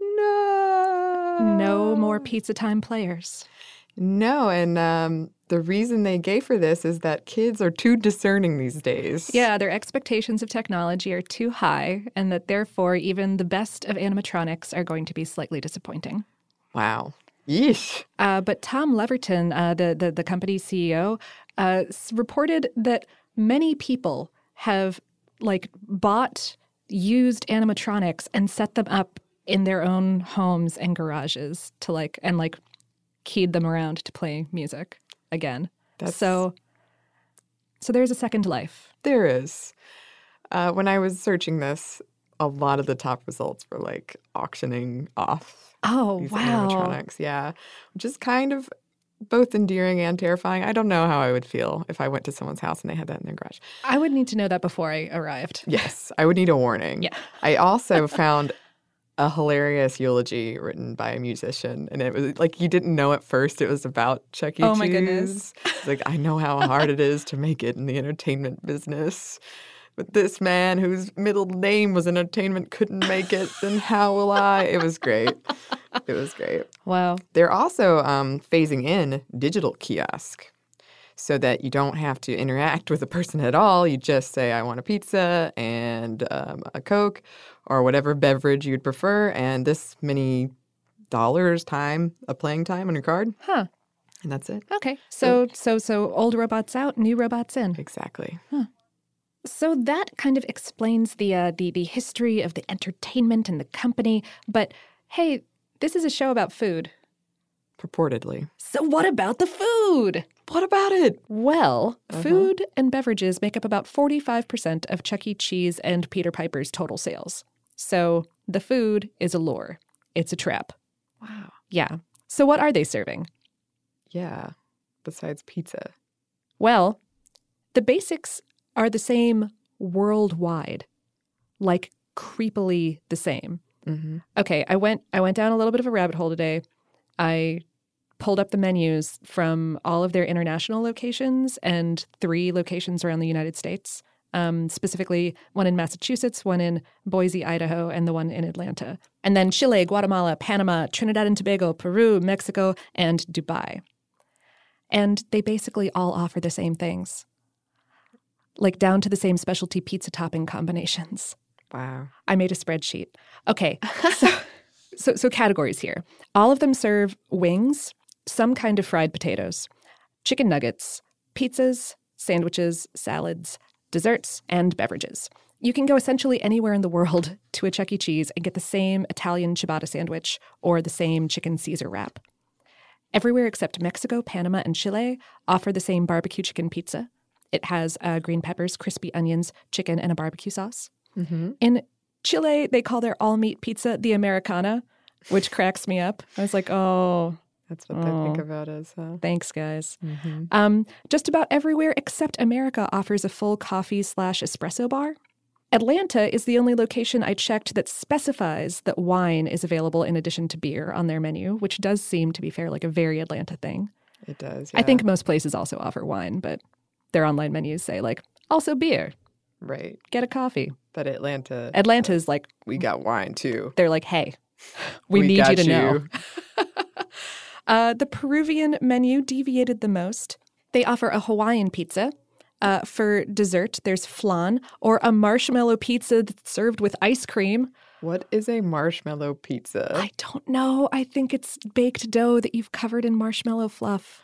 Speaker 2: No,
Speaker 1: no more Pizza Time players.
Speaker 2: No, and um, the reason they gave for this is that kids are too discerning these days.
Speaker 1: Yeah, their expectations of technology are too high, and that therefore even the best of animatronics are going to be slightly disappointing.
Speaker 2: Wow. Yeesh.
Speaker 1: Uh, but Tom Leverton, uh, the, the the company's C E O, uh, reported that many people have like bought used animatronics and set them up in their own homes and garages to like and like keyed them around to play music again.
Speaker 2: That's...
Speaker 1: So, so there's a second life.
Speaker 2: There is. Uh, when I was searching this, a lot of the top results were like auctioning off.
Speaker 1: Oh,
Speaker 2: these
Speaker 1: wow.
Speaker 2: animatronics, yeah. Which is kind of both endearing and terrifying. I don't know how I would feel if I went to someone's house and they had that in their garage.
Speaker 1: I would need to know that before I arrived.
Speaker 2: Yes, I would need a warning.
Speaker 1: Yeah.
Speaker 2: I also found a hilarious eulogy written by a musician, and it was like you didn't know at first it was about Chuck E.
Speaker 1: Oh,
Speaker 2: Cheese.
Speaker 1: my goodness.
Speaker 2: It's like, I know how hard it is to make it in the entertainment business. But this man whose middle name was entertainment couldn't make it, then how will I? It was great. It was great.
Speaker 1: Wow.
Speaker 2: They're also um, phasing in digital kiosk so that you don't have to interact with a person at all. You just say, I want a pizza and um, a Coke or whatever beverage you'd prefer, and this many dollars time of playing time on your card.
Speaker 1: Huh.
Speaker 2: And that's it.
Speaker 1: Okay. So so so old robots out, new robots in.
Speaker 2: Exactly.
Speaker 1: Huh. So that kind of explains the uh, the the history of the entertainment and the company. But hey, this is a show about food.
Speaker 2: Purportedly.
Speaker 1: So what about the food?
Speaker 2: What about it?
Speaker 1: Well,
Speaker 2: Uh-huh.
Speaker 1: food and beverages make up about forty-five percent of Chuck E. Cheese and Peter Piper's total sales. So the food is a lure. It's a trap.
Speaker 2: Wow.
Speaker 1: Yeah. So what are they serving?
Speaker 2: Yeah. Besides pizza.
Speaker 1: Well, the basics are the same worldwide, like creepily the same.
Speaker 2: Mm-hmm.
Speaker 1: Okay, I went I went down a little bit of a rabbit hole today. I pulled up the menus from all of their international locations and three locations around the United States, um, specifically one in Massachusetts, one in Boise, Idaho, and the one in Atlanta. And then Chile, Guatemala, Panama, Trinidad and Tobago, Peru, Mexico, and Dubai. And they basically all offer the same things, like down to the same specialty pizza topping combinations.
Speaker 2: Wow.
Speaker 1: I made a spreadsheet. Okay, so, so so categories here. All of them serve wings, some kind of fried potatoes, chicken nuggets, pizzas, sandwiches, salads, desserts, and beverages. You can go essentially anywhere in the world to a Chuck E. Cheese and get the same Italian ciabatta sandwich or the same chicken Caesar wrap. Everywhere except Mexico, Panama, and Chile offer the same barbecue chicken pizza. It has uh, green peppers, crispy onions, chicken, and a barbecue sauce.
Speaker 2: Mm-hmm.
Speaker 1: In Chile, they call their all-meat pizza the Americana, which cracks me up. I was like, oh.
Speaker 2: That's what
Speaker 1: oh,
Speaker 2: they think about us, huh?
Speaker 1: Thanks, guys.
Speaker 2: Mm-hmm.
Speaker 1: Um, just about everywhere except America offers a full coffee slash espresso bar. Atlanta is the only location I checked that specifies that wine is available in addition to beer on their menu, which does seem, to be fair, like a very Atlanta thing.
Speaker 2: It does, yeah.
Speaker 1: I think most places also offer wine, but their online menus say, like, also beer.
Speaker 2: Right.
Speaker 1: Get a coffee.
Speaker 2: But Atlanta...
Speaker 1: Atlanta's like...
Speaker 2: We got wine, too.
Speaker 1: They're like, hey, we,
Speaker 2: we
Speaker 1: need
Speaker 2: got
Speaker 1: you to
Speaker 2: you.
Speaker 1: know. uh, the Peruvian menu deviated the most. They offer a Hawaiian pizza. Uh, for dessert, there's flan, or a marshmallow pizza that's served with ice cream.
Speaker 2: What is a marshmallow pizza?
Speaker 1: I don't know. I think it's baked dough that you've covered in marshmallow fluff.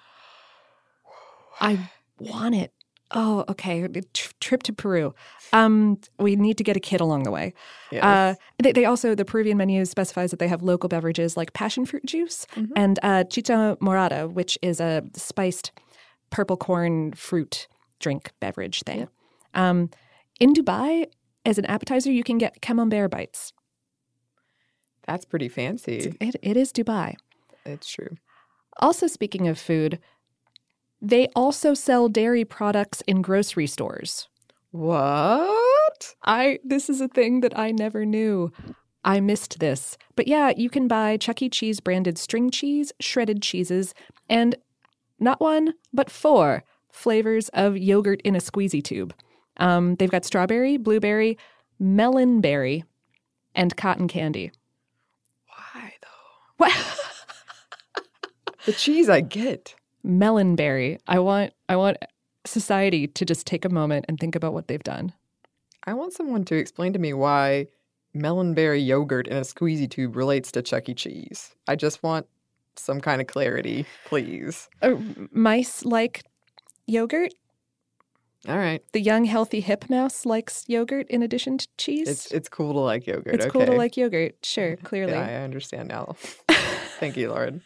Speaker 1: I want it. Oh, okay. T- trip to Peru. Um, we need to get a kid along the way.
Speaker 2: Yes.
Speaker 1: Uh, they, they also, the Peruvian menu specifies that they have local beverages like passion fruit juice mm-hmm. and uh, chicha morada, which is a spiced purple corn fruit drink beverage thing.
Speaker 2: Yep.
Speaker 1: Um, in Dubai, as an appetizer, you can get camembert bites.
Speaker 2: That's pretty fancy.
Speaker 1: It, it is Dubai.
Speaker 2: It's true.
Speaker 1: Also, speaking of food, they also sell dairy products in grocery stores.
Speaker 2: What?
Speaker 1: I this is a thing that I never knew. I missed this. But yeah, you can buy Chuck E. Cheese branded string cheese, shredded cheeses, and not one, but four flavors of yogurt in a squeezy tube. Um, they've got strawberry, blueberry, melonberry, and cotton candy.
Speaker 2: Why, though?
Speaker 1: What?
Speaker 2: The cheese I get.
Speaker 1: Melonberry. I want I want society to just take a moment and think about what they've done.
Speaker 2: I want someone to explain to me why melonberry yogurt in a squeezy tube relates to Chuck E. Cheese. I just want some kind of clarity, please.
Speaker 1: Uh, mice like yogurt.
Speaker 2: All right.
Speaker 1: The young, healthy, hip mouse likes yogurt in addition to cheese.
Speaker 2: It's it's cool to like yogurt.
Speaker 1: It's
Speaker 2: okay.
Speaker 1: cool to like yogurt. Sure, clearly.
Speaker 2: Yeah, I understand now. Thank you, Lauren.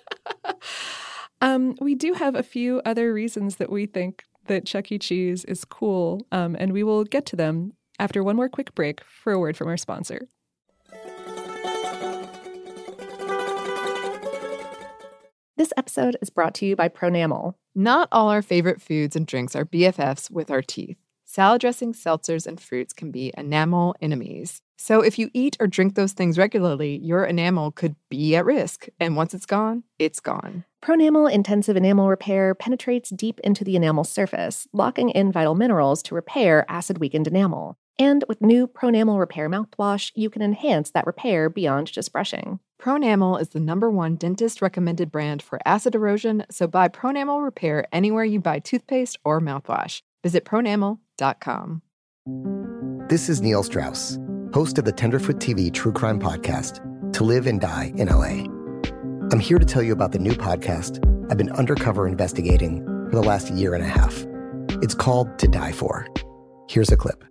Speaker 1: um, we do have a few other reasons that we think that Chuck E. Cheese is cool, um, and we will get to them after one more quick break for a word from our sponsor. This episode is brought to you by Pronamel.
Speaker 2: Not all our favorite foods and drinks are B F Fs with our teeth. Salad dressings, seltzers, and fruits can be enamel enemies. So if you eat or drink those things regularly, your enamel could be at risk. And once it's gone, it's gone.
Speaker 1: Pronamel Intensive Enamel Repair penetrates deep into the enamel surface, locking in vital minerals to repair acid-weakened enamel. And with new Pronamel Repair mouthwash, you can enhance that repair beyond just brushing.
Speaker 2: Pronamel is the number one dentist-recommended brand for acid erosion, so buy Pronamel Repair anywhere you buy toothpaste or mouthwash. Visit pronamel dot com.
Speaker 9: This is Neil Strauss, host of the Tenderfoot T V true crime podcast, To Live and Die in L A. I'm here to tell you about the new podcast I've been undercover investigating for the last year and a half. It's called To Die For. Here's a clip.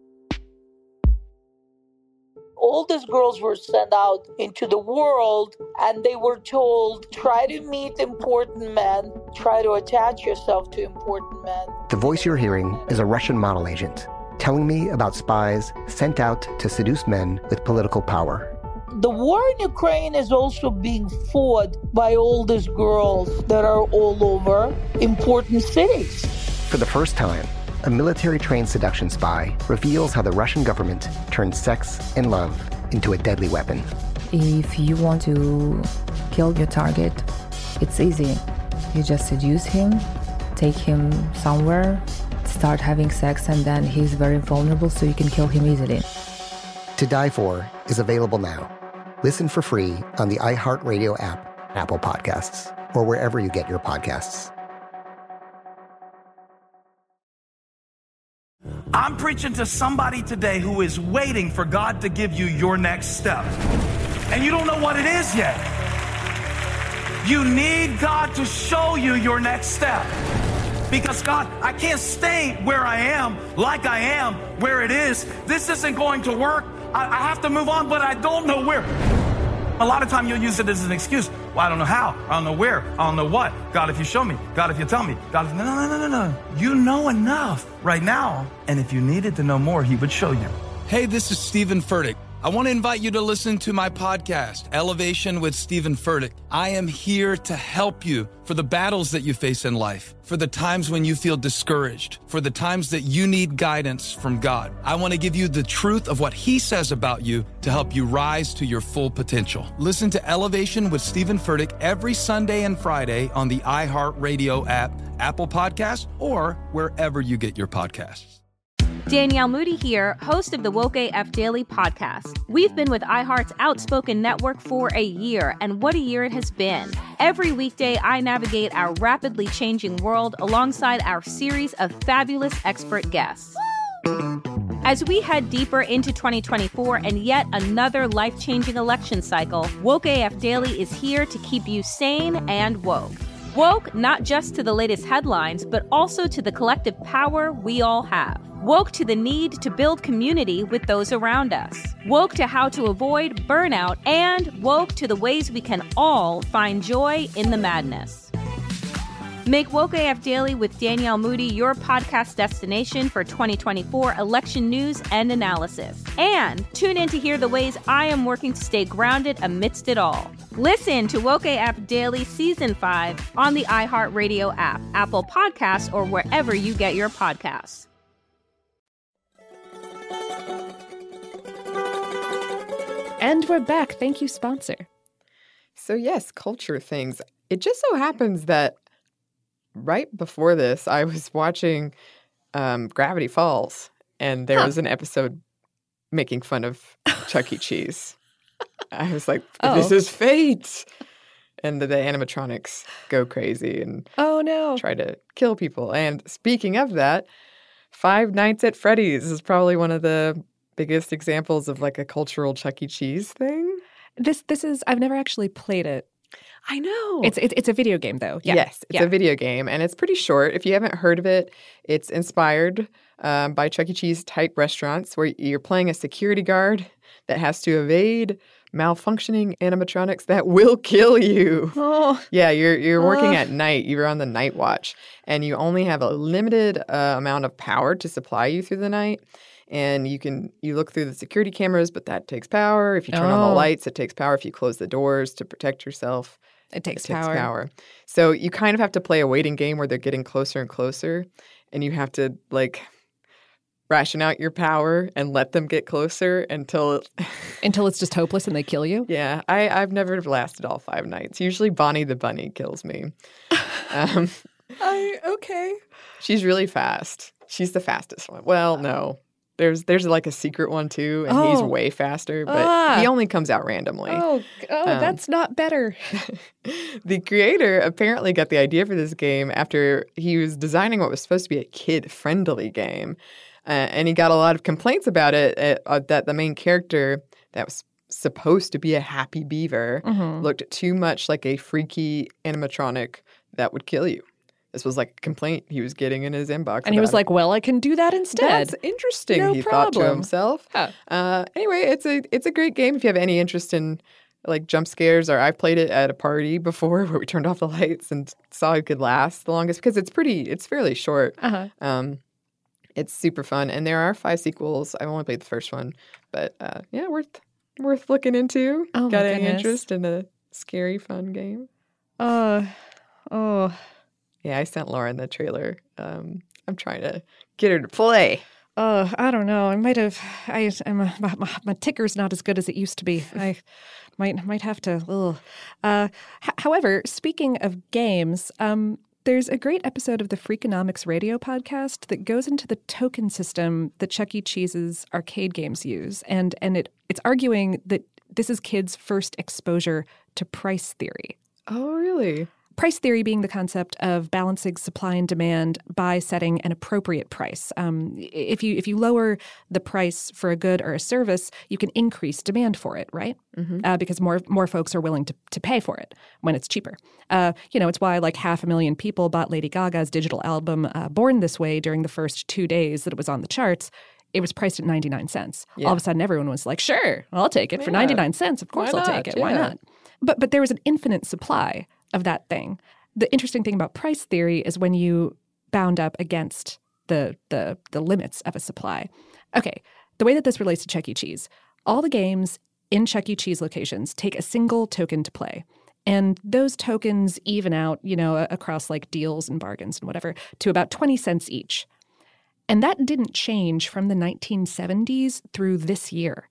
Speaker 10: All these girls were sent out into the world and they were told, try to meet important men, try to attach yourself to important men.
Speaker 9: The voice you're hearing is a Russian model agent telling me about spies sent out to seduce men with political power.
Speaker 10: The war in Ukraine is also being fought by all these girls that are all over important cities.
Speaker 9: For the first time, a military-trained seduction spy reveals how the Russian government turned sex and love into a deadly weapon.
Speaker 11: If you want to kill your target, It's easy. You just seduce him, take him somewhere, start having sex, and then he's very vulnerable, so you can kill him easily.
Speaker 9: To Die For is available now. Listen for free on the iHeartRadio app, Apple Podcasts, or wherever you get your podcasts.
Speaker 12: I'm preaching to somebody today who is waiting for God to give you your next step. And you don't know what it is yet. You need God to show you your next step. Because God, I can't stay where I am, like I am, where it is. This isn't going to work. I, I have to move on, but I don't know where. A lot of time you'll use it as an excuse. Well, I don't know how. I don't know where. I don't know what. God, if you show me. God, if you tell me. God, if... No, no, no, no, no. You know enough right now. And if you needed to know more, he would show you.
Speaker 13: Hey, this is Stephen Furtick. I want to invite you to listen to my podcast, Elevation with Stephen Furtick. I am here to help you for the battles that you face in life, for the times when you feel discouraged, for the times that you need guidance from God. I want to give you the truth of what he says about you to help you rise to your full potential. Listen to Elevation with Stephen Furtick every Sunday and Friday on the iHeartRadio app, Apple Podcasts, or wherever you get your podcasts.
Speaker 16: Danielle Moody here, host of the Woke A F Daily podcast. We've been with iHeart's Outspoken Network for a year, and what a year it has been. Every weekday, I navigate our rapidly changing world alongside our series of fabulous expert guests. As we head deeper into twenty twenty-four and yet another life-changing election cycle, Woke A F Daily is here to keep you sane and woke. Woke not just to the latest headlines, but also to the collective power we all have. Woke to the need to build community with those around us. Woke to how to avoid burnout, and woke to the ways we can all find joy in the madness. Make Woke A F Daily with Danielle Moody your podcast destination for twenty twenty-four election news and analysis. And tune in to hear the ways I am working to stay grounded amidst it all. Listen to Woke A F Daily Season five on the iHeartRadio app, Apple Podcasts, or wherever you get your podcasts.
Speaker 1: And we're back. Thank you, sponsor.
Speaker 2: So yes, culture things. It just so happens that right before this, I was watching um, Gravity Falls, and there huh. was an episode making fun of Chuck E. Cheese. I was like, this oh. is fate. And the, the animatronics go crazy and
Speaker 1: oh no,
Speaker 2: try to kill people. And speaking of that, Five Nights at Freddy's is probably one of the biggest examples of like a cultural Chuck E. Cheese thing.
Speaker 1: This this is I've never actually played it.
Speaker 2: I know.
Speaker 1: It's it's, it's a video game though. Yeah.
Speaker 2: Yes, it's
Speaker 1: yeah.
Speaker 2: a video game, and it's pretty short. If you haven't heard of it, it's inspired um, by Chuck E. Cheese type restaurants where you're playing a security guard that has to evade malfunctioning animatronics that will kill you.
Speaker 1: Oh.
Speaker 2: Yeah, you're you're working
Speaker 1: uh.
Speaker 2: at night. You're on the night watch, and you only have a limited uh, amount of power to supply you through the night. And you can you look through the security cameras, but that takes power. If you turn
Speaker 1: oh.
Speaker 2: on the lights, it takes power. If you close the doors to protect yourself,
Speaker 1: it takes,
Speaker 2: it takes
Speaker 1: power.
Speaker 2: power. So you kind of have to play a waiting game where they're getting closer and closer, and you have to like ration out your power and let them get closer until
Speaker 1: until it's just hopeless and they kill you.
Speaker 2: Yeah, I, I've never lasted all five nights. Usually, Bonnie the bunny kills me. Um,
Speaker 1: I okay.
Speaker 2: She's really fast. She's the fastest one. Well, no. There's there's like a secret one too, and
Speaker 1: oh.
Speaker 2: he's way faster, but
Speaker 1: ah.
Speaker 2: he only comes out randomly.
Speaker 1: Oh, oh, um, that's not better.
Speaker 2: The creator apparently got the idea for this game after he was designing what was supposed to be a kid-friendly game, uh, and he got a lot of complaints about it. Uh, uh, that the main character that was supposed to be a happy beaver
Speaker 1: mm-hmm.
Speaker 2: looked too much like a freaky animatronic that would kill you. This was like a complaint he was getting in his inbox.
Speaker 1: And he was
Speaker 2: it.
Speaker 1: like, well, I can do that instead.
Speaker 2: That's interesting,
Speaker 1: no
Speaker 2: he
Speaker 1: problem.
Speaker 2: thought to himself.
Speaker 1: Huh.
Speaker 2: Uh, anyway, it's a it's a great game if you have any interest in like jump scares. Or I played it at a party before where we turned off the lights and saw it could last the longest because it's pretty, it's fairly short.
Speaker 1: Uh-huh.
Speaker 2: Um, it's super fun. And there are five sequels. I've only played the first one. But uh, yeah, worth worth looking into.
Speaker 1: Oh,
Speaker 2: Got
Speaker 1: my
Speaker 2: any
Speaker 1: goodness.
Speaker 2: interest in a scary, fun game?
Speaker 1: Uh, oh.
Speaker 2: Yeah, I sent Lauren the trailer. Um, I'm trying to get her to play.
Speaker 1: Uh, I don't know. I might have. I, I'm a, my, my ticker's not as good as it used to be. I might might have to. Ugh. Uh, h- however, speaking of games, um, there's a great episode of the Freakonomics radio podcast that goes into the token system that Chuck E. Cheese's arcade games use, and and it it's arguing that this is kids' first exposure to price theory.
Speaker 2: Oh, really?
Speaker 1: Price theory being the concept of balancing supply and demand by setting an appropriate price. Um, if you if you lower the price for a good or a service, you can increase demand for it, right? Mm-hmm. Uh, because more more folks are willing to, to pay for it when it's cheaper. Uh, you know, it's why like half a million people bought Lady Gaga's digital album uh, Born This Way during the first two days that it was on the charts. It was priced at ninety-nine cents. Yeah. All of a sudden, everyone was like, sure, I'll take it yeah. for ninety-nine cents. Of course
Speaker 2: Why
Speaker 1: I'll
Speaker 2: not?
Speaker 1: take it.
Speaker 2: Yeah.
Speaker 1: Why not? But but there was an infinite supply of that thing. The interesting thing about price theory is when you bound up against the the the limits of a supply. Okay, the way that this relates to Chuck E. Cheese, all the games in Chuck E. Cheese locations take a single token to play. And those tokens even out, you know, across like deals and bargains and whatever, to about twenty cents each. And that didn't change from the nineteen seventies through this year.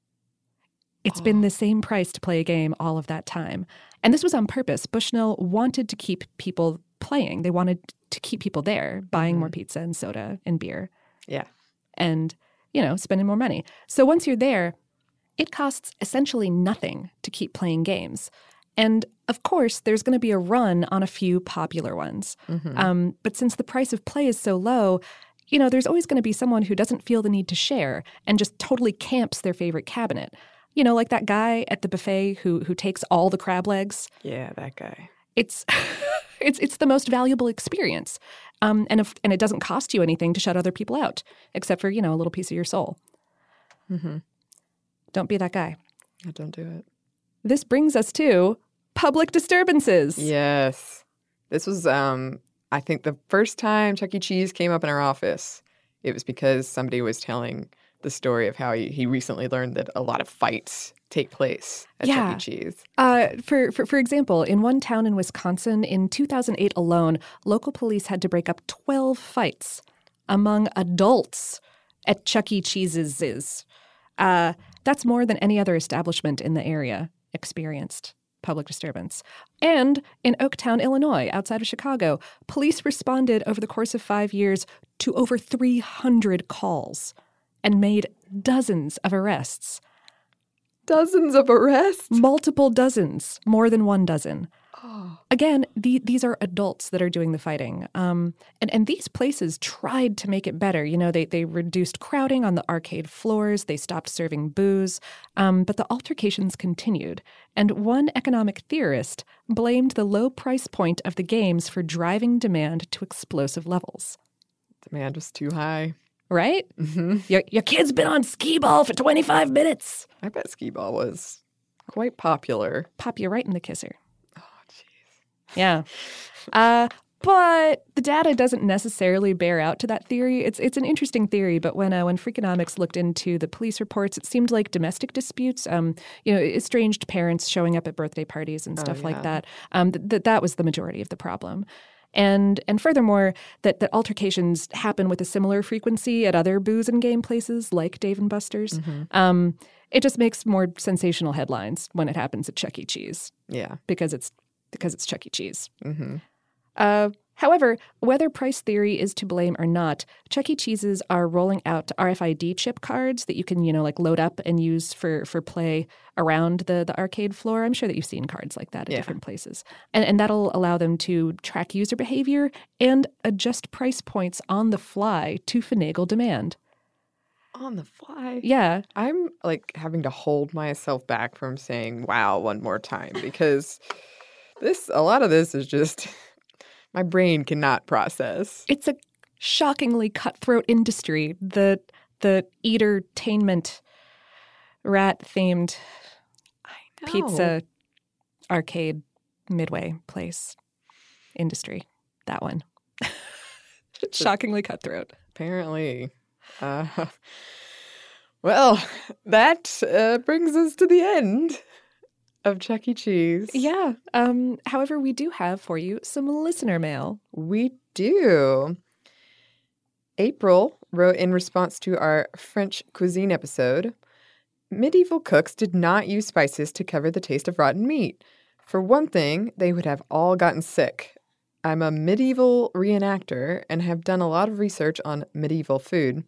Speaker 1: It's oh. been the same price to play a game all of that time. And this was on purpose. Bushnell wanted to keep people playing. They wanted to keep people there, buying mm-hmm. more pizza and soda and beer.
Speaker 2: Yeah.
Speaker 1: And, you know, spending more money. So once you're there, it costs essentially nothing to keep playing games. And, of course, there's going to be a run on a few popular ones. Mm-hmm. Um, but since the price of play is so low, you know, there's always going to be someone who doesn't feel the need to share and just totally camps their favorite cabinet. You know, like that guy at the buffet who who takes all the crab legs.
Speaker 2: Yeah, that guy.
Speaker 1: It's it's it's the most valuable experience. Um, and if and it doesn't cost you anything to shut other people out, except for, you know, a little piece of your soul.
Speaker 2: Mm-hmm.
Speaker 1: Don't be that guy.
Speaker 2: Yeah, don't do it.
Speaker 1: This brings us to public disturbances.
Speaker 2: Yes. This was, um, I think, the first time Chuck E. Cheese came up in our office. It was because somebody was telling the story of how he, he recently learned that a lot of fights take place at
Speaker 1: yeah.
Speaker 2: Chuck E. Cheese.
Speaker 1: Uh, for, for for example, in one town in Wisconsin in two thousand eight alone, local police had to break up twelve fights among adults at Chuck E. Cheese's. Uh, that's more than any other establishment in the area experienced public disturbance. And in Oaktown, Illinois, outside of Chicago, police responded over the course of five years to over three hundred calls and made dozens of arrests.
Speaker 2: Dozens of arrests?
Speaker 1: Multiple dozens, more than one dozen.
Speaker 2: Oh.
Speaker 1: Again, the, these are adults that are doing the fighting. Um, and, and these places tried to make it better. You know, they, they reduced crowding on the arcade floors. They stopped serving booze. Um, but the altercations continued. And one economic theorist blamed the low price point of the games for driving demand to explosive levels.
Speaker 2: Demand was too high.
Speaker 1: Right?
Speaker 2: Mm-hmm.
Speaker 1: Your, your kid's been on skee ball for twenty-five minutes.
Speaker 2: I bet skee ball was quite popular.
Speaker 1: Pop you right in the kisser.
Speaker 2: Oh, jeez.
Speaker 1: Yeah. Uh, but the data doesn't necessarily bear out to that theory. It's it's an interesting theory, but when uh, when Freakonomics looked into the police reports, it seemed like domestic disputes, um, you know, estranged parents showing up at birthday parties and stuff
Speaker 2: oh, yeah.
Speaker 1: like that, um, th- th- that was the majority of the problem. And and furthermore, that, that altercations happen with a similar frequency at other booze and game places like Dave and Buster's.
Speaker 2: Mm-hmm.
Speaker 1: Um, it just makes more sensational headlines when it happens at Chuck E. Cheese.
Speaker 2: Yeah,
Speaker 1: because it's because it's Chuck E. Cheese.
Speaker 2: Mm-hmm.
Speaker 1: Uh, however, whether price theory is to blame or not, Chuck E. Cheese's are rolling out R F I D chip cards that you can, you know, like load up and use for for play around the, the arcade floor. I'm sure that you've seen cards like that at
Speaker 2: yeah.
Speaker 1: different places. And, and that'll allow them to track user behavior and adjust price points on the fly to finagle demand.
Speaker 2: On the fly?
Speaker 1: Yeah.
Speaker 2: I'm like having to hold myself back from saying wow one more time because this, a lot of this is just, my brain cannot process.
Speaker 1: It's a shockingly cutthroat industry. The the eatertainment rat-themed pizza arcade midway place industry. That one. Shockingly cutthroat.
Speaker 2: Apparently. Uh, well, that uh, brings us to the end of Chuck E. Cheese.
Speaker 1: Yeah. Um, however, we do have for you some listener mail.
Speaker 2: We do. April wrote in response to our French cuisine episode, medieval cooks did not use spices to cover the taste of rotten meat. For one thing, they would have all gotten sick. I'm a medieval reenactor and have done a lot of research on medieval food.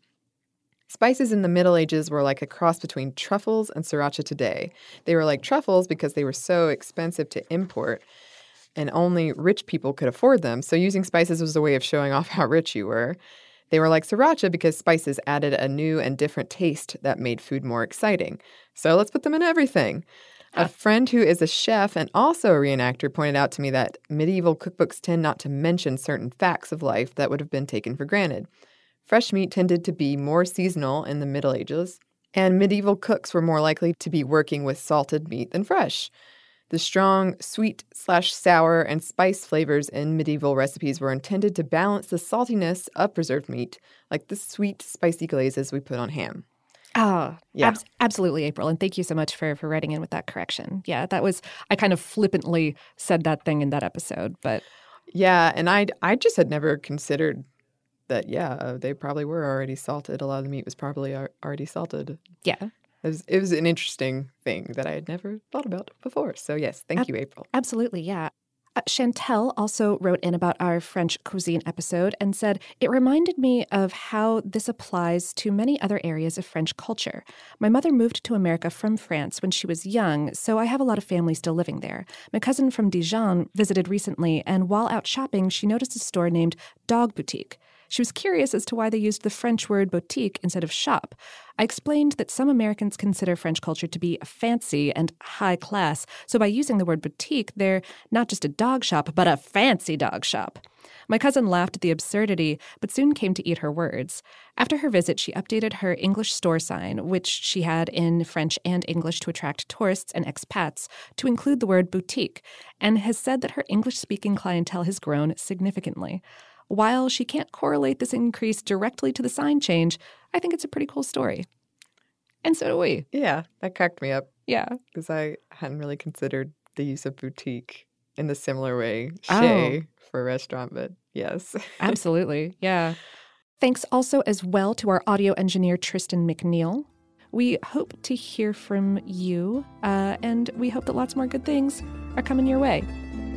Speaker 2: Spices in the Middle Ages were like a cross between truffles and sriracha today. They were like truffles because they were so expensive to import, and only rich people could afford them. So using spices was a way of showing off how rich you were. They were like sriracha because spices added a new and different taste that made food more exciting. So let's put them in everything. A friend who is a chef and also a reenactor pointed out to me that medieval cookbooks tend not to mention certain facts of life that would have been taken for granted. Fresh meat tended to be more seasonal in the Middle Ages, and medieval cooks were more likely to be working with salted meat than fresh. The strong sweet slash sour and spice flavors in medieval recipes were intended to balance the saltiness of preserved meat, like the sweet, spicy glazes we put on ham.
Speaker 1: Oh,
Speaker 2: yeah.
Speaker 1: ab- absolutely, April. And thank you so much for, for writing in with that correction. Yeah, that was, I kind of flippantly said that thing in that episode, but.
Speaker 2: Yeah, and I I just had never considered that, yeah, uh, they probably were already salted. A lot of the meat was probably ar- already salted.
Speaker 1: Yeah.
Speaker 2: It was, it was an interesting thing that I had never thought about before. So, yes, thank Ab- you, April.
Speaker 1: Absolutely, yeah. Uh, Chantel also wrote in about our French cuisine episode and said, it reminded me of how this applies to many other areas of French culture. My mother moved to America from France when she was young, so I have a lot of family still living there. My cousin from Dijon visited recently, and while out shopping, she noticed a store named Dog Boutique. She was curious as to why they used the French word boutique instead of shop. I explained that some Americans consider French culture to be fancy and high class, so by using the word boutique, they're not just a dog shop, but a fancy dog shop. My cousin laughed at the absurdity, but soon came to eat her words. After her visit, she updated her English store sign, which she had in French and English to attract tourists and expats, to include the word boutique, and has said that her English-speaking clientele has grown significantly. While she can't correlate this increase directly to the sign change, I think it's a pretty cool story. And so do we.
Speaker 2: Yeah, that cracked me up.
Speaker 1: Yeah.
Speaker 2: Because I hadn't really considered the use of boutique in the similar way, chez oh. for a restaurant, but yes.
Speaker 1: Absolutely, yeah. Thanks also as well to our audio engineer, Tristan McNeil. We hope to hear from you, uh, and we hope that lots more good things are coming your way.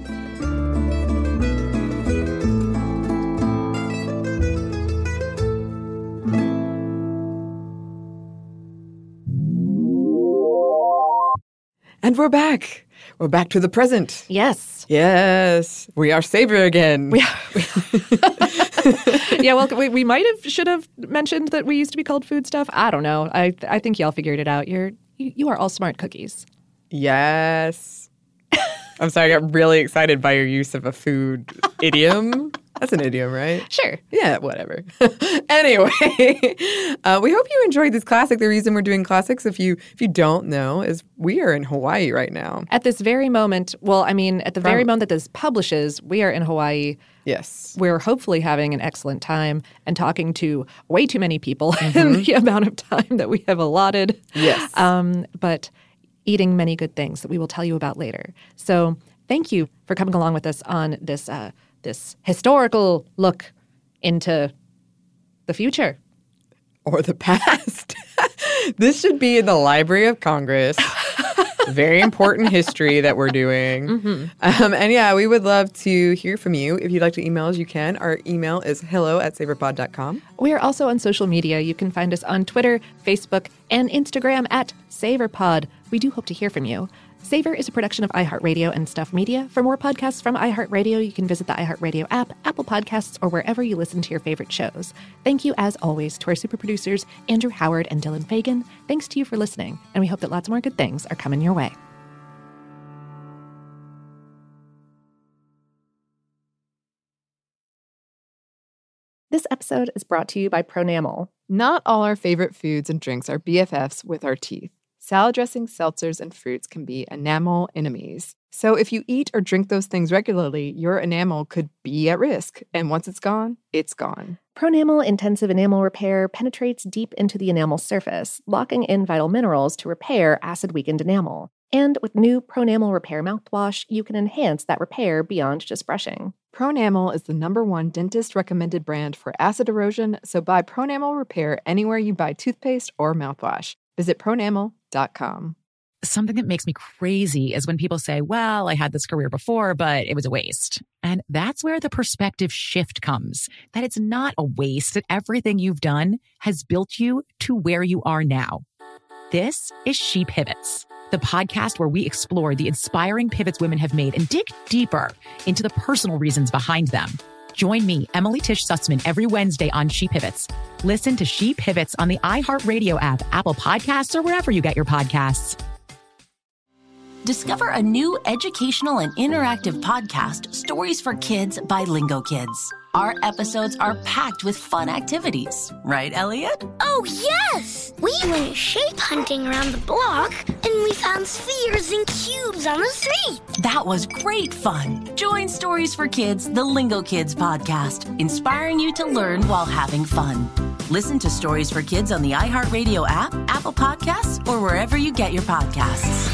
Speaker 2: And we're back. We're back to the present.
Speaker 1: Yes.
Speaker 2: Yes. We are Savor again. We
Speaker 1: yeah, well, we, we might have, should have mentioned that we used to be called Food Stuff. I don't know. I I think y'all figured it out. You're, you, you are all smart cookies.
Speaker 2: Yes. I'm sorry, I got really excited by your use of a food idiom. That's an idiom, right?
Speaker 1: Sure.
Speaker 2: Yeah, whatever. Anyway, uh, we hope you enjoyed this classic. The reason we're doing classics, if you if you don't know, is we are in Hawaii right now.
Speaker 1: At this very moment, well, I mean, at the From, very moment that this publishes, we are in Hawaii.
Speaker 2: Yes.
Speaker 1: We're hopefully having an excellent time and talking to way too many people mm-hmm. in the amount of time that we have allotted.
Speaker 2: Yes.
Speaker 1: Um, but eating many good things that we will tell you about later. So thank you for coming along with us on this uh, this historical look into the future.
Speaker 2: Or the past. This should be in the Library of Congress. Very important history that we're doing.
Speaker 1: Mm-hmm.
Speaker 2: Um, and yeah, we would love to hear from you. If you'd like to email us, you can. Our email is hello at savorpod dot com.
Speaker 1: We are also on social media. You can find us on Twitter, Facebook, and Instagram at SavorPod. We do hope to hear from you. Savor is a production of iHeartRadio and Stuff Media. For more podcasts from iHeartRadio, you can visit the iHeartRadio app, Apple Podcasts, or wherever you listen to your favorite shows. Thank you, as always, to our super producers, Andrew Howard and Dylan Fagan. Thanks to you for listening, and we hope that lots more good things are coming your way. This episode is brought to you by Pronamel.
Speaker 2: Not all our favorite foods and drinks are B F Fs with our teeth. Salad dressings, seltzers, and fruits can be enamel enemies. So if you eat or drink those things regularly, your enamel could be at risk. And once it's gone, it's gone.
Speaker 1: Pronamel Intensive Enamel Repair penetrates deep into the enamel surface, locking in vital minerals to repair acid-weakened enamel. And with new Pronamel Repair mouthwash, you can enhance that repair beyond just brushing.
Speaker 2: Pronamel is the number one dentist-recommended brand for acid erosion, so buy Pronamel Repair anywhere you buy toothpaste or mouthwash. Visit pronamel dot com.
Speaker 6: Something that makes me crazy is when people say, well, I had this career before, but it was a waste. And that's where the perspective shift comes, that it's not a waste, that everything you've done has built you to where you are now. This is She Pivots, the podcast where we explore the inspiring pivots women have made and dig deeper into the personal reasons behind them. Join me, Emily Tish Sussman, every Wednesday on She Pivots. Listen to She Pivots on the iHeartRadio app, Apple Podcasts, or wherever you get your podcasts.
Speaker 7: Discover a new educational and interactive podcast, Stories for Kids by Lingo Kids. Our episodes are packed with fun activities. Right, Elliot?
Speaker 8: Oh, yes! We went shape hunting around the block, and we found spheres and cubes on the street.
Speaker 7: That was great fun. Join Stories for Kids, the Lingo Kids podcast, inspiring you to learn while having fun. Listen to Stories for Kids on the iHeartRadio app, Apple Podcasts, or wherever you get your podcasts.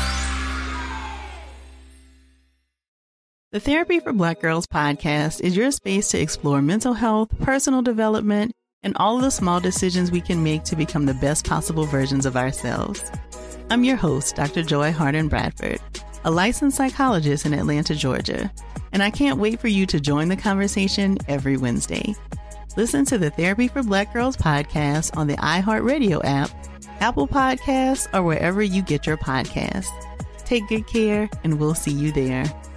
Speaker 17: The Therapy for Black Girls podcast is your space to explore mental health, personal development, and all of the small decisions we can make to become the best possible versions of ourselves. I'm your host, Doctor Joy Harden Bradford, a licensed psychologist in Atlanta, Georgia, and I can't wait for you to join the conversation every Wednesday. Listen to the Therapy for Black Girls podcast on the iHeartRadio app, Apple Podcasts, or wherever you get your podcasts. Take good care, and we'll see you there.